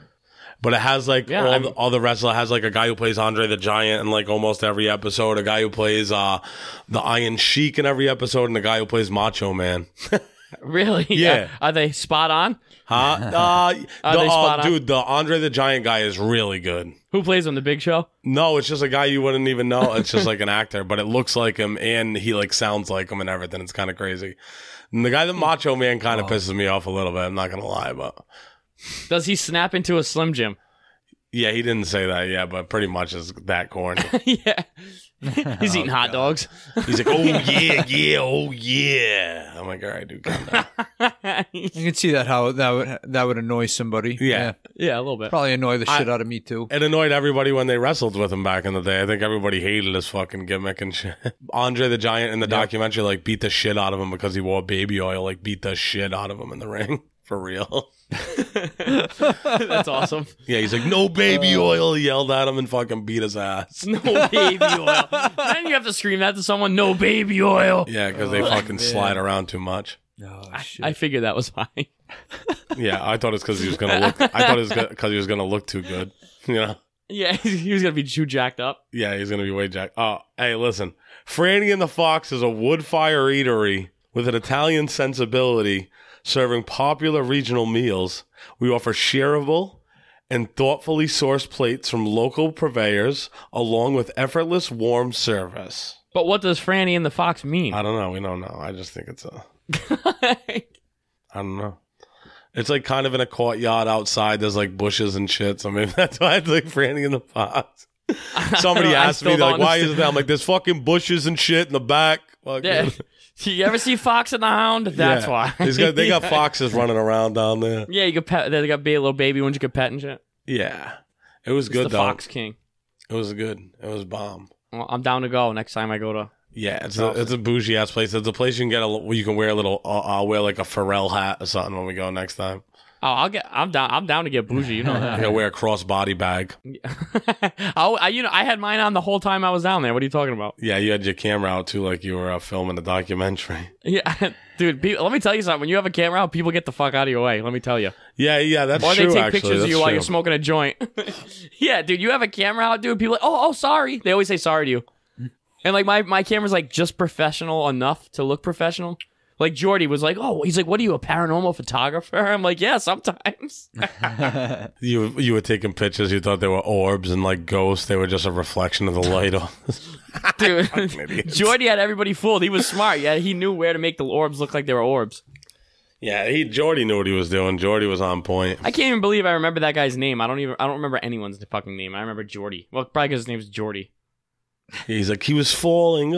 But it has like Yeah, all I'm- the, all the wrestler has like a guy who plays Andre the Giant in like almost every episode, a guy who plays uh the Iron Sheik in every episode, and a guy who plays Macho Man. Really? Yeah. Are they spot on? Huh? Uh, the, they uh, spot on? dude, the Andre the Giant guy is really good. Who plays on the Big Show? No, it's just a guy you wouldn't even know. It's just like an actor, but it looks like him and he like sounds like him and everything. It's kind of crazy. And the guy, the Macho Man, kind of pisses me off a little bit. I'm not gonna lie, but Does he snap into a Slim Jim? yeah, he didn't say that yet, but pretty much is that corny. Yeah. He's eating hot dogs. He's like, oh yeah, yeah, oh yeah. I'm like, all right, dude, calm down. I can see that how that would that would annoy somebody. Yeah. Yeah, a little bit. Probably annoy the I- shit out of me too. It annoyed everybody when they wrestled with him back in the day. I think everybody hated his fucking gimmick and shit. Andre the Giant in the documentary like beat the shit out of him because he wore baby oil. Like beat the shit out of him in the ring for real. That's awesome. Yeah, he's like, no baby oil. He yelled at him and fucking beat his ass. No baby oil. Then you have to scream that to someone. No baby oil. Yeah, because they fucking slide around too much. Oh, shit. I figured that was fine. Yeah, I thought it's because he was gonna look. I thought it was because he was gonna look too good. You know. Yeah, he was gonna be too jacked up. Yeah, he's gonna be way jacked. Oh, hey, listen, Franny and the Fox is a wood fire eatery with an Italian sensibility, serving popular regional meals. We offer shareable and thoughtfully sourced plates from local purveyors, along with effortless warm service. But what does Franny and the Fox mean? I don't know. We don't know. I just think it's a. I don't know. It's like kind of in a courtyard outside. There's like bushes and shit. So maybe that's why it's like Franny and the Fox. Somebody I asked me, still they're like, don't why is understand. it that? I'm like, there's fucking bushes and shit in the back. Fuck Yeah. it. You ever see Fox and the Hound? That's Yeah. why. He's got, they got foxes running around down there. Yeah, you could pet. They got ba- little baby ones you could pet and shit. Yeah. It was It's good, the though. Fox King. It was good. It was bomb. Well, I'm down to go next time I go to. Yeah, it's a, it's a bougie ass place. It's a place you can get a, where you can wear a little, uh, I'll wear like a Pharrell hat or something when we go next time. Oh, I'll get. I'm down. I'm down to get bougie. You know I that. gotta wear a crossbody bag. I'll, I, you know, I had mine on the whole time I was down there. What are you talking about? Yeah, you had your camera out too, like you were uh, filming a documentary. Yeah, dude. People, let me tell you something. When you have a camera out, people get the fuck out of your way. Let me tell you. Yeah, yeah, that's Or true. they take actually. pictures of That's you while true. you're smoking a joint. Yeah, dude. You have a camera out, dude. People are like, oh, oh, sorry. They always say sorry to you. And like my my camera's like just professional enough to look professional. Like Jordy was like, oh, he's like, what are you, a paranormal photographer? I'm like, yeah, sometimes. You you were taking pictures. You thought they were orbs and like ghosts. They were just a reflection of the light. Dude, idiots. Jordy had everybody fooled. He was smart. Yeah, he knew where to make the orbs look like they were orbs. Yeah, he Jordy knew what he was doing. Jordy was on point. I can't even believe I remember that guy's name. I don't even. I don't remember anyone's fucking name. I remember Jordy. Well, probably because his name's Jordy. He's like, he was falling.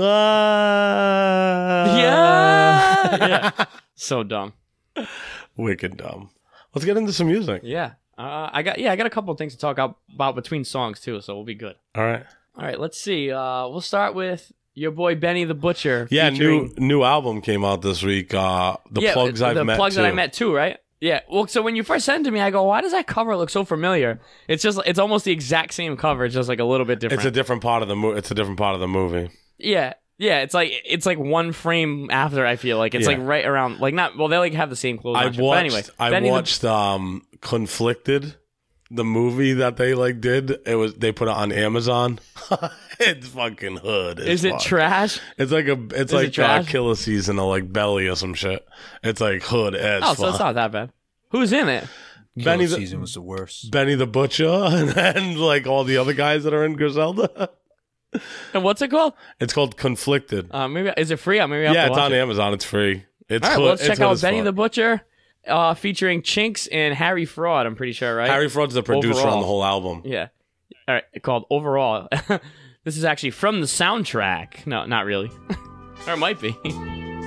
Ah. Yeah. Yeah. So dumb. Wicked dumb. Let's get into some music. Yeah. Uh, I got. Yeah, I got a couple of things to talk out, about between songs too. So we'll be good. All right. All right. Let's see. Uh, we'll start with your boy Benny the Butcher. Yeah, featuring- new new album came out this week. Uh, the yeah, plugs the I've met. plugs too. that I met too, right? Yeah. Well, so when you first sent it to me, I go, "Why does that cover look so familiar?" It's just, it's almost the exact same cover, it's just like a little bit different. It's a different part of the movie. It's a different part of the movie. yeah, Yeah, it's like it's like one frame after. I feel like it's Yeah. like right around like not well. They like have the same clothes. I on, but watched. anyway, I Benny the- watched um, Conflicted, the movie that they like did. It was they put it on Amazon. It's fucking hood. as Is it fuck. trash? It's like a. It's it like uh, trash? killer season of like Belly or some shit. It's like hood as Oh, so fuck. it's not that bad. Who's in it? Benny Killer the, season was the worst. Benny the Butcher, and then like all the other guys that are in Griselda. And what's it called? It's called Conflicted. Uh, maybe is it free? Uh, Maybe I'll Yeah, have it's to on watch it. Amazon. It's free. It's All right, hood, well, let's it's check hood out as Benny fuck. the Butcher, uh, featuring Chinks and Harry Fraud. I'm pretty sure, right? Harry Fraud's the producer Overall. on the whole album. Yeah. All right, called Overall. This is actually from the soundtrack. No, not really. Or it might be. Yeah,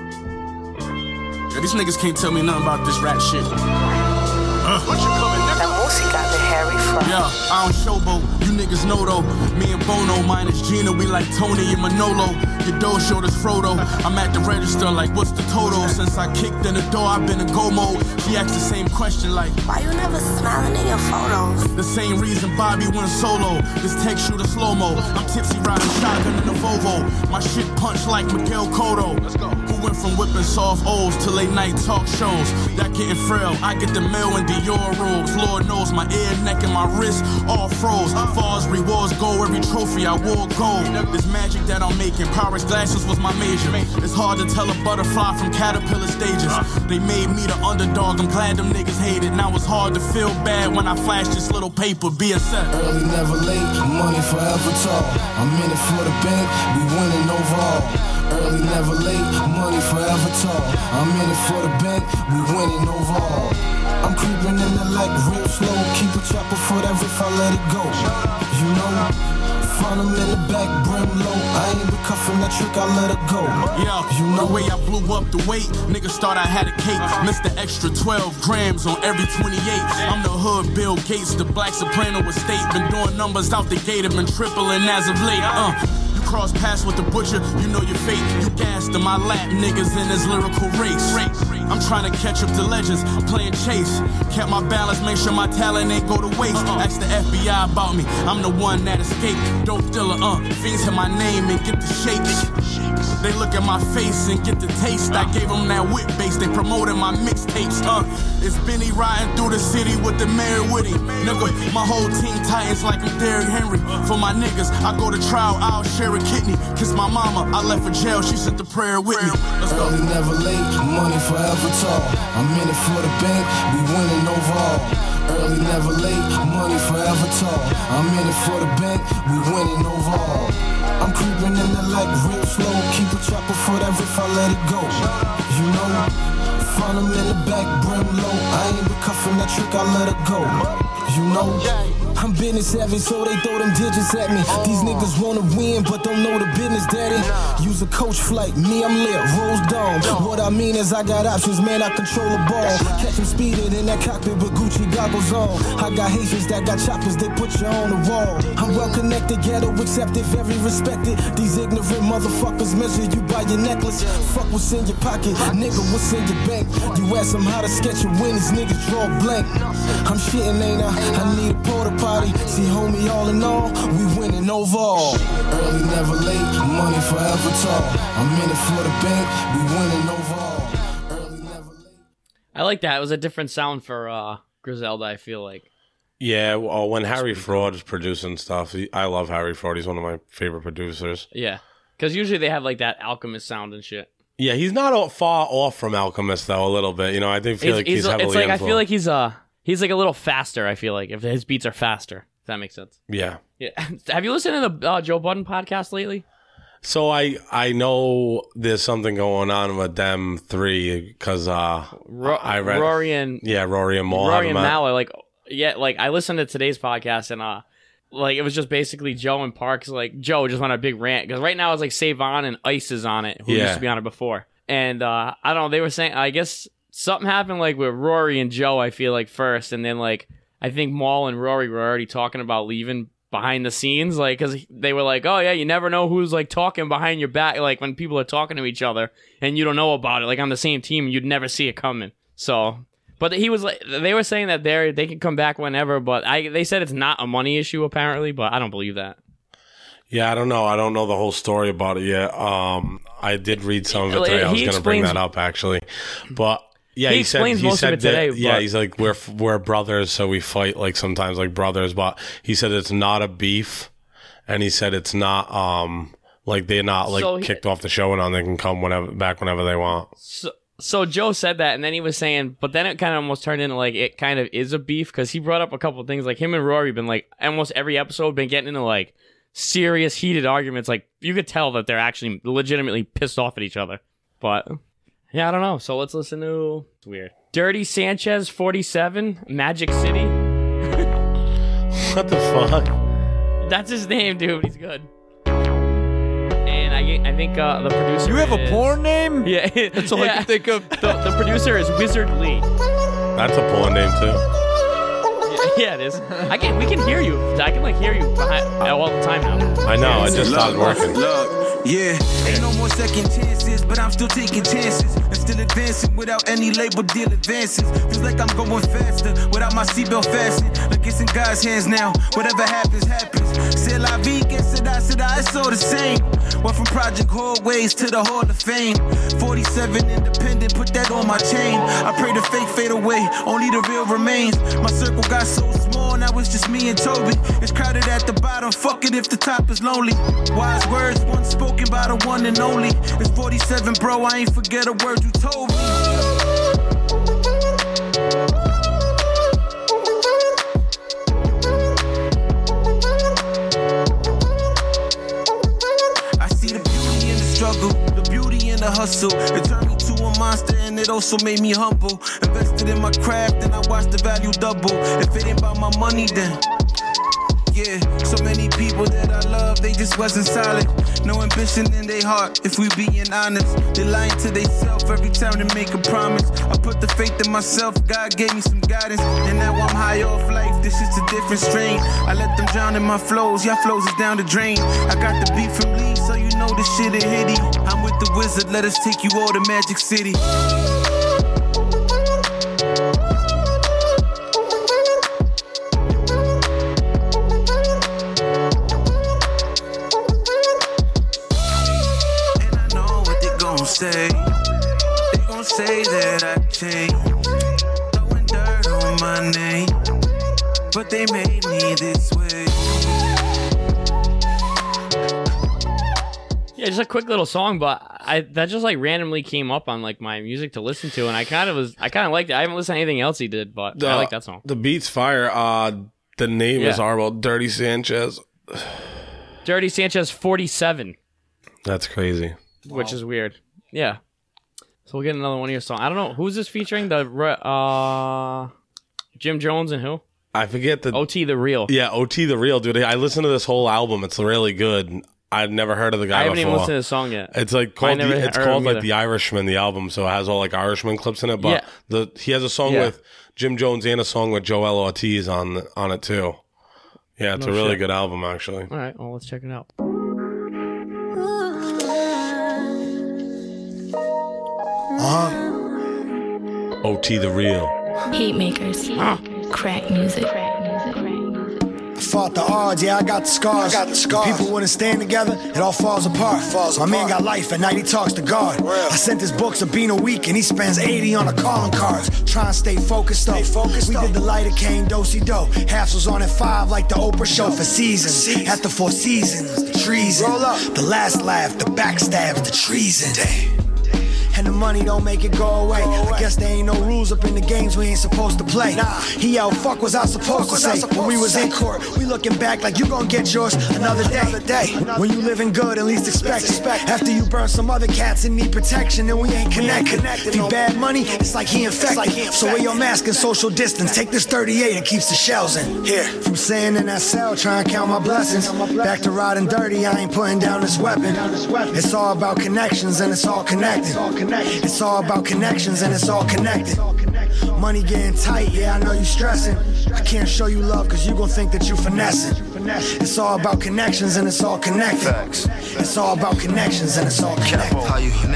these niggas can't tell me nothing about this rap shit. La música de Harry Fraud. Yeah, I don't showboat. You niggas know though. Me and Bono, minus Gina, we like Tony and Manolo. Your door showed us Frodo. I'm at the register like, what's the total? Since I kicked in the door, I've been in go mode. She asked the same question like, Why you never smiling in your photos? the same reason Bobby went solo. This tech shooter slow-mo. I'm tipsy riding shotgun in the Volvo. My shit punch like Miguel Cotto. Let's go. Who went from whipping soft O's to late night talk shows. That getting frail. I get the mail in Dior robes. Lord knows my ear, neck, and my wrist all froze. Far as rewards go, every trophy I wore gold. This magic that I'm making, Pyrex glasses was my major. It's hard to tell a butterfly from caterpillar stages. They made me the underdog. I'm glad them niggas hate it. Now it's hard to feel bad when I flash this little paper. Being set. Early, never late, money forever tall. I'm in it for the bank, we winning overall. Early, never late, money forever tall. I'm in it for the bank, we winning overall. I'm creeping in the like real slow. Keep a chopper for that if I let it go. You know, find them in the back, brim low. I ain't been cuffing that trick, I let it go. Yeah, You know, the way I blew up the weight, niggas thought I had a cake. Missed the extra twelve grams on every twenty-eight. I'm the hood Bill Gates, the black soprano estate. Been doing numbers out the gate, have been tripling as of late. Uh, you cross paths with the butcher, you know your fate. You gassed in my lap, niggas in this lyrical race. I'm trying to catch up to legends, I'm playing chase. Kept my balance, make sure my talent ain't go to waste. Ask the F B I about me, I'm the one that escaped. Dope dealer, uh, fiends hit my name and get the shakes. They look at my face and get the taste. I gave them that whip base, they promoted my mixtapes. Uh, it's Benny riding through the city with the mayor with him. Nigga, my whole team titans like I'm Derrick Henry. For my niggas, I go to trial, I'll share a kidney. Kiss my mama, I left for jail, she sent the prayer with me. Let's go. early, never late, money forever tall. I'm in it for the bank, we winning overall. Early, never late, money forever tall. I'm in it for the bank, we winning overall. I'm creeping in the like real slow. Keep a chopper for that if I let it go. You know, find them in the back, brim low. I ain't been cuffing that trick, I let it go. You know, I'm business savvy, so they throw them digits at me. These niggas wanna win, but don't know the business, daddy. Use a coach flight, me, I'm lit, Rose Dawn. What I mean is I got options, man, I control the ball. Catch him speeding in that cockpit with Gucci goggles on. I got Haitians that got choppers, they put you on the wall. I'm well connected, ghetto accepted, very respected. These ignorant motherfuckers measure you by your necklace. Fuck what's in your pocket, nigga, what's in your bank? You ask them how to sketch a win, these niggas draw blank. I'm shitting, ain't I? I need a porta potty. See, homie, all in all, we winning overall. Early, never late, money forever tall. I'm in it for the bank, we winning overall. Early, never late. I like that. It was a different sound for uh, Griselda, I feel like. Yeah, well, when Harry Fraud is producing stuff, he, I love Harry Fraud. He's one of my favorite producers. Yeah. Because usually they have like that Alchemist sound and shit. Yeah, he's not all- far off from Alchemist though. A little bit, you know. I think feel He's- like he's- he's, heavily it's like I influenced. feel like he's uh he's like a little faster, I feel like, if his beats are faster. If that makes sense. yeah. Yeah. Have you listened to the uh, Joe Budden podcast lately? So I I know there's something going on with them three because uh Ro- I read Rory and yeah Rory and Mal Rory have and them out. Mal are like, yeah, like I listened to today's podcast and uh, like it was just basically Joe and Parks. Like Joe just went on a big rant because right now it's like Savon and Ice is on it, who Yeah. used to be on it before. And uh, I don't know, they were saying, I guess something happened like with Rory and Joe. I feel like first, and then like I think Mal and Rory were already talking about leaving behind the scenes, like because they were like, oh yeah, you never know who's like talking behind your back, like when people are talking to each other and you don't know about it, like on the same team, you'd never see it coming. So. But he was like, they were saying that they they can come back whenever, but I they said it's not a money issue apparently, but I don't believe that. Yeah, I don't know. I don't know the whole story about it yet. Um, I did read some of it today. I was going to bring that up actually, but yeah, he, he explains said, he most said of it today. that, yeah, but- he's like we're we're brothers, so we fight like sometimes like brothers. But he said it's not a beef, and he said it's not um like they're not like So he- kicked off the show and on. They can come whenever back whenever they want. So, so Joe said that, and then he was saying, but then it kind of almost turned into like it kind of is a beef because he brought up a couple of things like him and Rory been like almost every episode been getting into like serious heated arguments. Like you could tell that they're actually legitimately pissed off at each other. But yeah, I don't know. So let's listen to it's weird. Dirty Sanchez forty-seven, Magic City. What the fuck? That's his name, dude. He's good. And I, I think uh, the producer. You have a is- porn name? Yeah, That's all I yeah. can think of. The, the producer is Wizard Lee. That's a porn name too. Yeah, it is. I can. We can hear you. I can like hear you behind, all the time now. I know. It just stopped working. Look, yeah, ain't no more second chances, but I'm still taking chances and still advancing without any label deal advances. Feels like I'm going faster without my seatbelt fastened. Look, it's in God's hands now. Whatever happens, happens. C'est la vie, que c'est da, c'est da, it's all the same. Went from Project Hallways to the Hall of Fame. forty-seven independent, put that on my chain. I pray the fake fade away, only the real remains. My circle got so small, now it's just me and Toby. It's crowded at the bottom, fuck it if the top is lonely. Wise words, once spoken by the one and only. It's forty-seven, bro, I ain't forget a word you told me. I see the beauty in the struggle, the beauty in the hustle. It turned me to a monster and it also made me humble. Invested in my craft and I watched the value double. If it ain't about my money then yeah, so many people that I love, they just wasn't solid. No ambition in their heart, if we being honest. They lying to themselves every time they make a promise. I put the faith in myself, God gave me some guidance. And now I'm high off life, this is a different strain. I let them drown in my flows, y'all flows is down the drain. I got the beat from Lee, so you know this shit ain't hitty. I'm with the wizard, let us take you all to Magic City. Say, they gon' say that I changed, throwing dirt on my name, but they made me this way. Yeah, just a quick little song, but I that just like randomly came up on like my music to listen to, and I kind of was I kind of liked it. I haven't listened to anything else he did, but The, I like that song. The beat's fire. Uh, the name Yeah. is horrible. Dirty Sanchez. Dirty Sanchez forty-seven, That's crazy. which is weird. Yeah. So we'll get another one of your songs. I don't know who's this featuring. The uh, Jim Jones and who? I forget the O T the Real. Yeah, O T the Real, dude. I listened to this whole album. It's really good. I'd never heard of the guy I haven't before. even listened to the song yet. It's like called never the, it's heard called him like either. The Irishman, the album. So it has all like Irishman clips in it. But Yeah. the he has a song Yeah. with Jim Jones and a song with Joel Ortiz on on it too. Yeah, it's No a really shit. good album actually. All right, well let's check it out. O T the Real. Heat makers. Crack music. Fought the odds, yeah, I got the scars. I got the scars. People wouldn't stand together, it all falls apart. Falls My apart. Man got life, at night he talks to God. Real. I sent his books a bean a week, and he spends eighty on the calling cards. Trying to stay focused, though. Stay focused, we though. Did the lighter cane, do-si-do. Halves was on at five, like the Oprah show for seasons. Season. At the Four Seasons, the treason. Roll up. The last laugh, the backstabs, the treason. Damn. And the money don't make it go away. I guess there ain't no rules up in the games we ain't supposed to play. Nah, he yelled, fuck was I supposed to say? When we was in court, we looking back like you gon' get yours another day. When you living good and least expect it. After you burn some other cats and need protection, then we ain't connected. If he bad money, it's like he infected. So wear your mask and social distance. Take this thirty-eight and keeps the shells in. Here, from staying in that cell, trying to count my blessings. Back to riding dirty, I ain't putting down this weapon. It's all about connections and it's all connected. It's all about connections and it's all connected. Money getting tight, yeah, I know you stressing. I can't show you love cause you gon' think that you finessing. It's all about connections and it's all connected. It's all about connections and it's all connected. How you never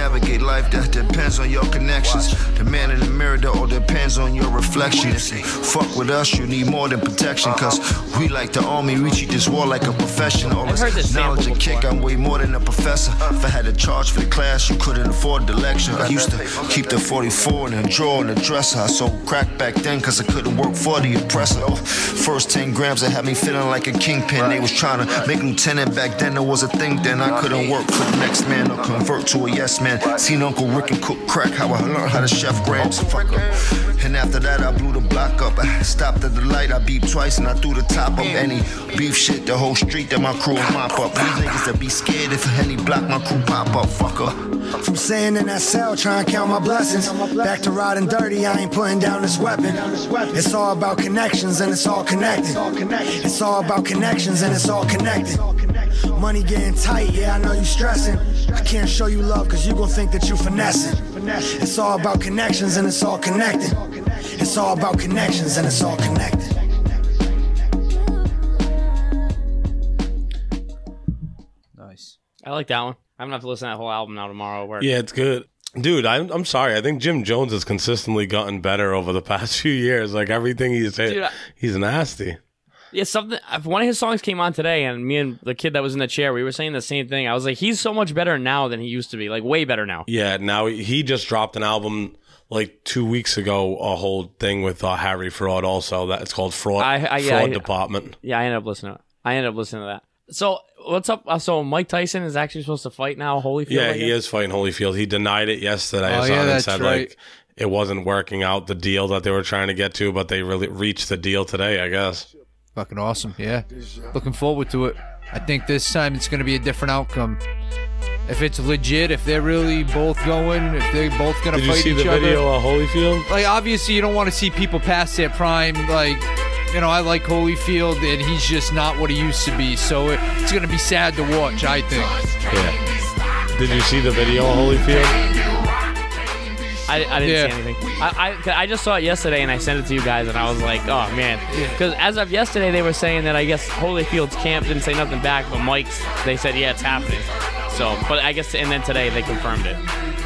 navigate life, that depends on your connections. The man in the mirror, that all depends on your reflection. Fuck with us, you need more than protection. Cause we like the army, we treat this war like a profession. All this knowledge and kick, I'm way more than a professor. If I had to charge for the class, you couldn't afford the lecture. I used to keep the forty-four in the drawer in the dresser. I sold crack back then cause I couldn't work for the oppressor. Oh, first ten grams that had me feeling like a kingpin. They was trying to make lieutenant back then, there was a thing then. I couldn't work for the next man or convert to a yes man. Seen Uncle Rick and cook crack, how I learned how to chef grams. Fuck up. And after that I blew the block up. I stopped at the light, I beeped twice and I threw the top up. Any beef shit, the whole street that my crew will mop up. These niggas that be scared if any block my crew pop up. Fuck up. From sitting in that cell trying to count my blessings, back to riding dirty, I ain't putting down this weapon. It's all about connections and it's all connected. It's all about connections and it's all connected. Money getting tight, yeah, I know you stressing. I can't show you love cause you gon' think that you finessing. It's all about connections and it's all connected. It's all about connections and it's all connected. Nice. I like that one. I'm gonna have to listen to that whole album now tomorrow at work. Yeah, it's good. Dude, I'm I'm sorry. I think Jim Jones has consistently gotten better over the past few years. Like everything he's hit, Dude, I- he's nasty. Yeah, something. One of his songs came on today, and me and the kid that was in the chair, we were saying the same thing. I was like, he's so much better now than he used to be. Like, way better now. Yeah, now he, he just dropped an album like two weeks ago, a whole thing with uh, Harry Fraud also. That it's called Fraud, I, I, yeah, Fraud I- Department. Yeah, I ended up listening to it. I ended up listening to that. So, what's up? Uh, so, Mike Tyson is actually supposed to fight now, Holyfield? Yeah, I he guess? is fighting Holyfield. He denied it yesterday. Oh, or yeah, something, and that's said right. like it wasn't working out, the deal that they were trying to get to, but they really reached the deal today, I guess. Fucking awesome, yeah. Looking forward to it. I think this time it's going to be a different outcome. If it's legit, if they're really both going, if they're both going to Did you fight see each the other. video of Holyfield? Like, obviously, you don't want to see people past their prime. Like, you know, I like Holyfield, and he's just not what he used to be. So it, it's going to be sad to watch, I think. Yeah. Did you see the video of Holyfield? I, I didn't Yeah. see anything. I, I I just saw it yesterday and I sent it to you guys and I was like, oh man, because as of yesterday they were saying that I guess Holyfield's camp didn't say nothing back, but Mike's they said yeah it's happening. So, but I guess and then today they confirmed it.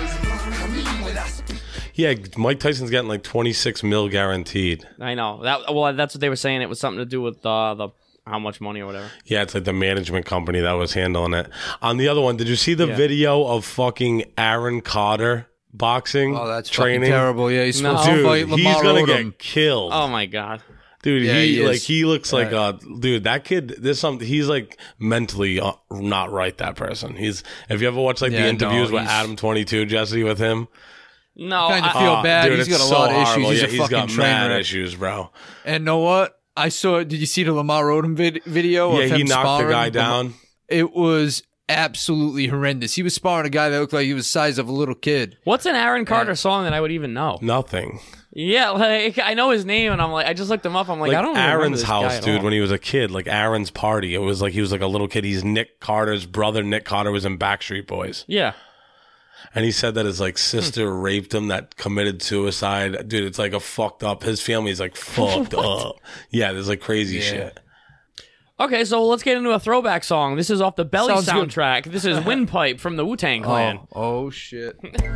Yeah, Mike Tyson's getting like twenty-six mil guaranteed. I know that. Well, that's what they were saying. It was something to do with uh, the how much money or whatever. Yeah, it's like the management company that was handling it. On the other one, did you see the Yeah. video of fucking Aaron Carter boxing? Oh, that's training? fucking terrible. Yeah, he's No. supposed to Dude, fight he's Lamar gonna Odom. get killed. Oh my god. Dude, Yeah, he, he is. like he looks like Yeah. a dude. That kid, there's something. He's like mentally uh, not right. That person. He's. If you ever watch like Yeah, the interviews no, with he's- Adam twenty-two, Jesse, with him, No, Kinda I, feel Oh, bad. dude, He's it's got a so lot of issues. horrible. He's yeah, a he's fucking got train mad wreck. issues, bro. And know what? I saw. Did you see the Lamar Odom vid- video? Yeah, of he him knocked the sparring? guy down. It was absolutely horrendous. He was sparring a guy that looked like he was the size of a little kid. what's an Aaron Carter song that I would even know? Nothing. Yeah, like I know his name, and I'm like, I just looked him up. I'm like, Like I don't remember Aaron's this guy house, at dude. all. When he was a kid, like Aaron's party, it was like he was like a little kid. He's Nick Carter's brother. Nick Carter was in Backstreet Boys, Yeah. and he said that his like sister raped him, that committed suicide. Dude, it's like a fucked up. His family's like fucked up. Yeah, there's like crazy shit. Okay, so let's get into a throwback song. This is off the Belly Sounds good. soundtrack. This is Windpipe from the Wu-Tang Clan. Oh, oh shit.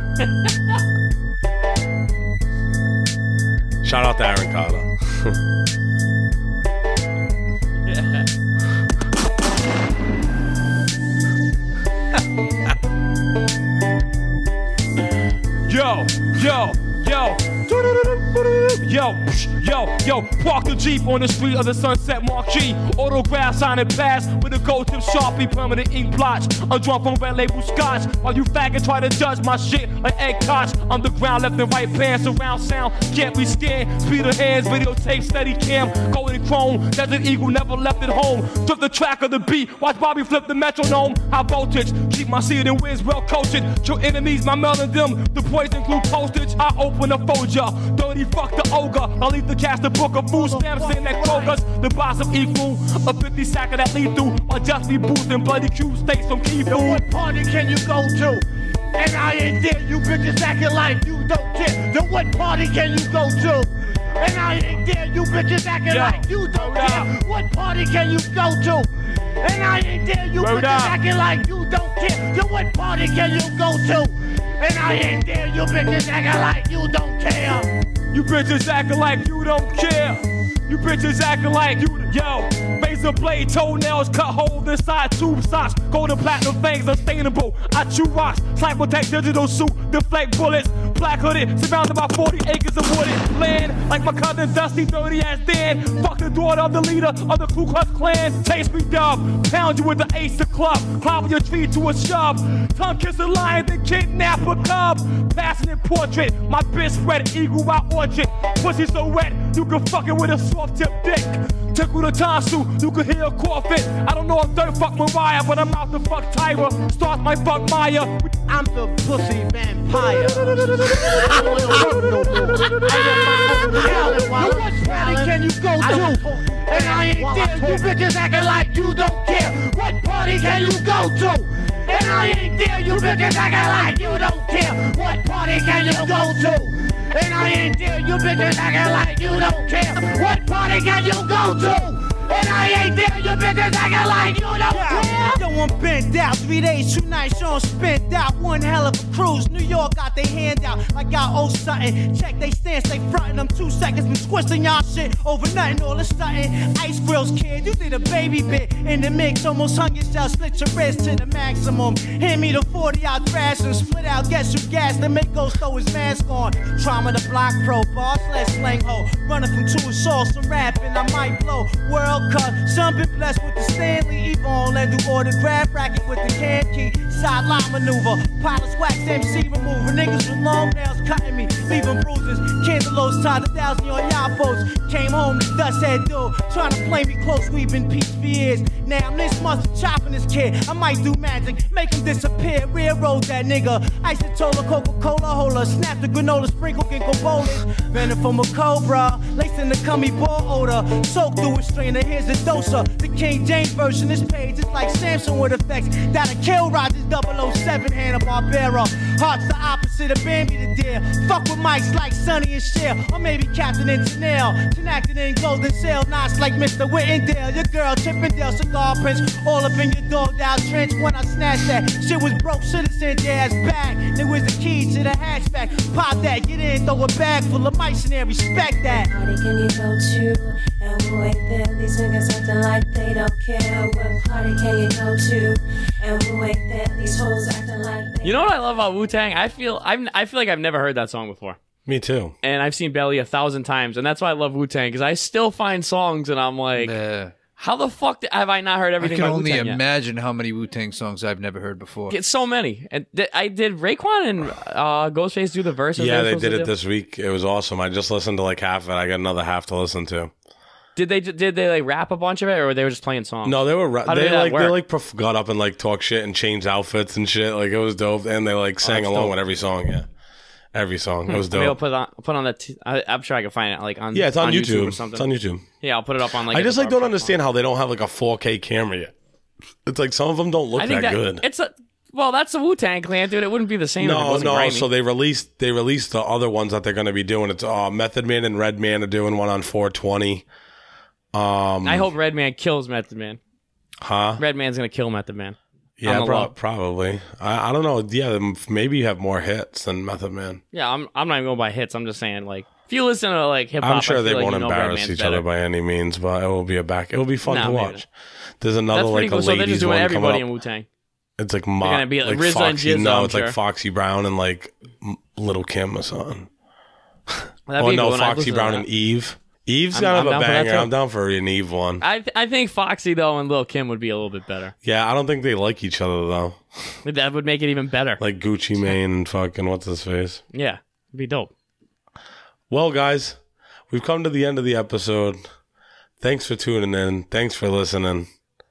Shout out to Aaron Carter. Yo, yo, yo. Yo, yo, yo, park the Jeep on the street of the Sunset Marquee. Autograph, sign and pass with a gold tip Sharpie, permanent ink blotch. Undrawn from red label scotch. While you faggot try to judge my shit like egg koch. Underground, left and right pants, around sound. Can't be scared. Speed of hands, videotape, steady cam. Golden chrome, Desert Eagle never left at home. Flip the track of the beat, watch Bobby flip the metronome. High voltage, keep my seat and wins well coached. Your enemies, my melon them. The poison glue postage, I open a Folger. Dirty fuck the ogre. I'll leave the cast a book of food stamps in that Kroger's. The boss of equal, a fifty sack of that lethal. Or just be boosting bloody Q steaks from key food. Yo, what party can you go to? And I ain't there, you bitches acting like you don't care. Yo, what party can you go to? And I ain't there, you bitches acting Yo, like you don't word care. up. What party can you go to? And I ain't there, you Word bitches up. acting like you don't care. Yo, what party can you go to? And I ain't there, you bitches acting like you don't care. You bitches acting like you don't care. You bitches acting like you, yo. Razor blade, toenails, cut hole inside tube socks. Golden platinum fangs, unstainable. I chew rocks, cyber tech digital suit, deflect bullets. Black hooded, surrounded by forty acres of wooded land. Like my cousin Dusty, dirty ass Dan. Fuck the daughter of the leader of the Ku Klux Klan. Taste me dub, pound you with the ace of club. Climb your tree to a shove. Tongue kiss a lion, then kidnap a cub. Passionate portrait, my bitch spread eagle out orchard. Pussy so wet, you can fuck it with a soft tip dick. Tickle the tonsil, you can hear a cough it. I don't know if dirt fuck Mariah, but I'm out to fuck Tyra. Start my fuck Maya. I'm the pussy vampire. I don't wanna work no more. I got my own talent. What party can you go to? And I ain't there, you bitches acting like you don't care. What party can you go to? And I ain't there, you bitches acting like you don't care. What party can you go to? And I ain't there, you bitches acting like you don't care. What party can you go to? And I ain't there, you bitches acting like you don't care. Yo, I'm bent out, three days, two nights on, spent out. One hell of a cruise, New York got they hand out like I owe something. Check they stance, they frontin' them two seconds, been twisting y'all shit over nothing, all of sudden. Ice grills, kid, you did a baby bit in the mix, almost hung yourself, split your wrist to the maximum. Hand me the forty, I'll thrash and split out, guess who gas, the make Ghost throw his mask on. Trauma the block pro, boss, let's slang ho. Running from two assaults, some rapping, I might blow. World Cup, some been blessed with the Stanley Evon, and do autograph racket with the can key. Sideline maneuver, pilots wax M C remover. Niggas with long nails cutting me, leaving bruises. Candelos tied a thousand on y'all folks. Came home to dust head dude, trying to play me close. We've been peace for years. Now I'm this monster chopping this kid. I might do magic, make him disappear. Railroad that nigga. Isotola, Coca-Cola holder. Snap the granola, sprinkle ginkgo biloba. Venom from a cobra, lacing the cummy ball odor. Soak through a strainer, here's the doser. The King James version, this page is like Samson with effects. That'll kill Rogers double oh seven, Hanna-Barbera. Heart's the opposite of Bambi the deer. Fuck with mics like Sonny and Cher, or maybe Captain and Chanel. Connected in Golden Sail, knots like Mister Whittendale. Your girl Chippendale, cigar prints, all up in your dogged out trench. When I snatched that, shit was broke, should've sent your ass back. There was the key to the hatchback. Pop that, get in, throw a bag full of mice in there, respect that. Party can you go to? And we'll wait there, these niggas acting like they don't care. What party can you go to? And we'll wait there, these hoes acting like they You know what I love about Wu-Tang? I feel I'm, I feel like I've never heard that song before. Me too. And I've seen Belly a thousand times, and that's why I love Wu-Tang, because I still find songs and I'm like, Nah. how the fuck did, have I not heard I everything can by only Wu-Tang yet? imagine how many Wu-Tang songs I've never heard before. It's so many. And th- I did Raekwon and uh, Ghostface do the verses. Yeah, were they supposed did to it do? this week. It was awesome. I just listened to like half of it. I got another half to listen to. Did they did they like rap a bunch of it, or they were just playing songs? No, they were ra- How did they that like work? they like prof- got up and like talk shit and changed outfits and shit. Like it was dope, and they like sang that's along dope. with every song. Yeah, every song. It was Maybe I'll dope. put on put on that. T- I, I'm sure I can find it like on Yeah, it's on, YouTube. or something. It's on YouTube. Yeah, I'll put it up on like. I a just like don't barbershop understand how they don't have like a four K camera yet. It's like some of them don't look I think that, that good. It's a well, that's a Wu-Tang Clan, dude. It wouldn't be the same. if it No, wasn't no. grimy. So they released they released the other ones that they're going to be doing. It's uh, Method Man and Redman are doing one on four twenty. Um, I hope Redman kills Method Man. Huh? Redman's gonna kill Method Man. Yeah, On the pro- low. probably. I, I don't know. Yeah, m- maybe you have more hits than Method Man. Yeah, I'm. I'm not even going by hits. I'm just saying, like, if you listen to like hip hop, I'm sure I they feel like won't you know embarrass Redman's each better. other by any means, but it will be a back. It will be fun No, to maybe watch. There's another That's pretty like cool. a So they're just ladies doing one everybody coming in up. Wu Tang. It's like They're Mo- gonna be like R Z A and Foxy. Jizza, No, I'm it's sure. like Foxy Brown and like M- Little Kim or something. That'd Oh be no, cool, and I'd Foxy listen to Brown that. and Eve. Eve's I'm- kind I'm of down a for that, banger. too. I'm down for an Eve one. I th- I think Foxy though and Lil Kim would be a little bit better. Yeah, I don't think they like each other though. That would make it even better. Like Gucci Mane and fucking what's his face. Yeah, it'd be dope. Well, guys, we've come to the end of the episode. Thanks for tuning in. Thanks for listening.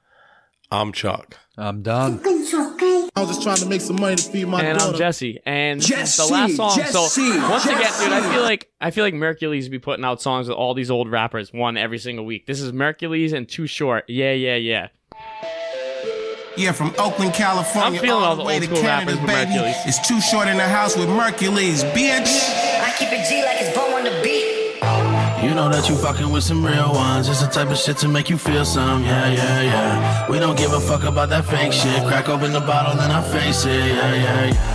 I'm Chuck. I'm done. I was just trying to make some money to feed my and daughter. I'm Jesse. And this is Jesse, the last song. Jesse, so once again, Jesse. dude, I feel like I feel like Mercules be putting out songs with all these old rappers, one every single week. This is Mercules and Too Short. Yeah, yeah, yeah. Yeah, from Oakland, California, I'm feeling all all the the way old to school Canada, rappers with baby. Mercules. It's Too Short in the house with Mercules, bitch. I keep it G like it's Bo on the beat. You know that you fucking with some real ones. It's the type of shit to make you feel some. Yeah, yeah, yeah. We don't give a fuck about that fake shit. Crack open the bottle, then I face it. Yeah, yeah, yeah. Bitch,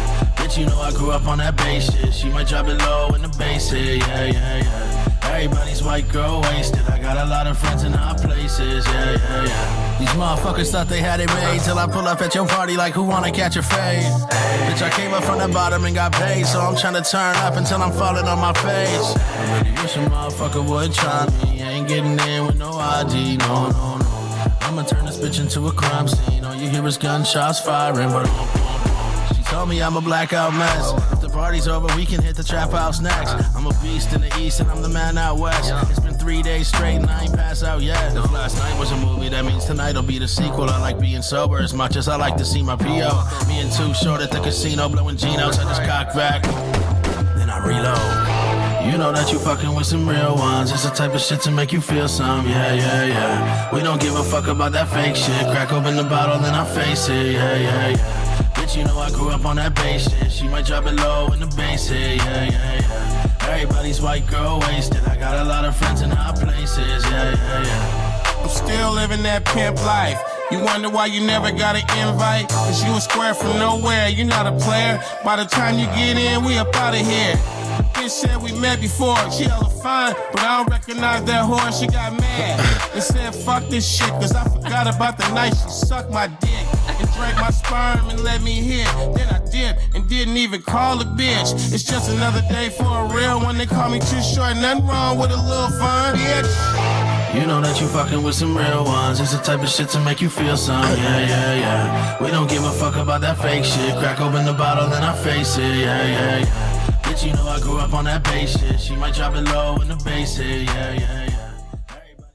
Bitch, you know I grew up on that bass shit. She might drop it low in the bass hit, yeah, yeah, yeah. Everybody's white girl wasted. I got a lot of friends in high places, yeah, yeah, yeah. These motherfuckers thought they had it made till I pull up at your party like who wanna catch a fade. Bitch, I came up from the bottom and got paid, so I'm trying to turn up until I'm falling on my face. I really wish a motherfucker would try me. I ain't getting in with no I D, no, no, no. I'ma turn this bitch into a crime scene. All you hear is gunshots firing, but she told me I'm a blackout mess. If the party's over, we can hit the trap house next. I'm a beast in the east and I'm the man out west. It's been three days straight and I ain't passed out yet. If last night was a movie, that means tonight'll be the sequel. I like being sober as much as I like to see my P O. Me and Too Short at the casino blowing Genos. I just cock back, then I reload. You know that you fucking with some real ones. It's the type of shit to make you feel some, yeah, yeah, yeah. We don't give a fuck about that fake shit. Crack open the bottle, then I face it, yeah, yeah, yeah. Bitch, you know I grew up on that bass shit. She might drop it low in the bass hit, yeah, yeah, yeah. Everybody's white girl wasted. I got a lot of friends in high places, yeah, yeah, yeah. I'm still living that pimp life. You wonder why you never got an invite? Cause you a square from nowhere, you not a player. By the time you get in, we up out of here. Bitch said we met before, she hella fine, but I don't recognize that whore, she got mad and said fuck this shit, cause I forgot about the night she sucked my dick and drank my sperm and let me hit. Then I dipped and didn't even call a bitch. It's just another day for a real one. They call me too short, nothing wrong with a little fun, bitch. You know that you fucking with some real ones. It's the type of shit to make you feel some, yeah, yeah, yeah. We don't give a fuck about that fake shit. Crack open the bottle, then I face it, yeah, yeah, yeah. Bitch, you know I grew up on that bass shit. She might drop it low in the bass hit, yeah, yeah, yeah.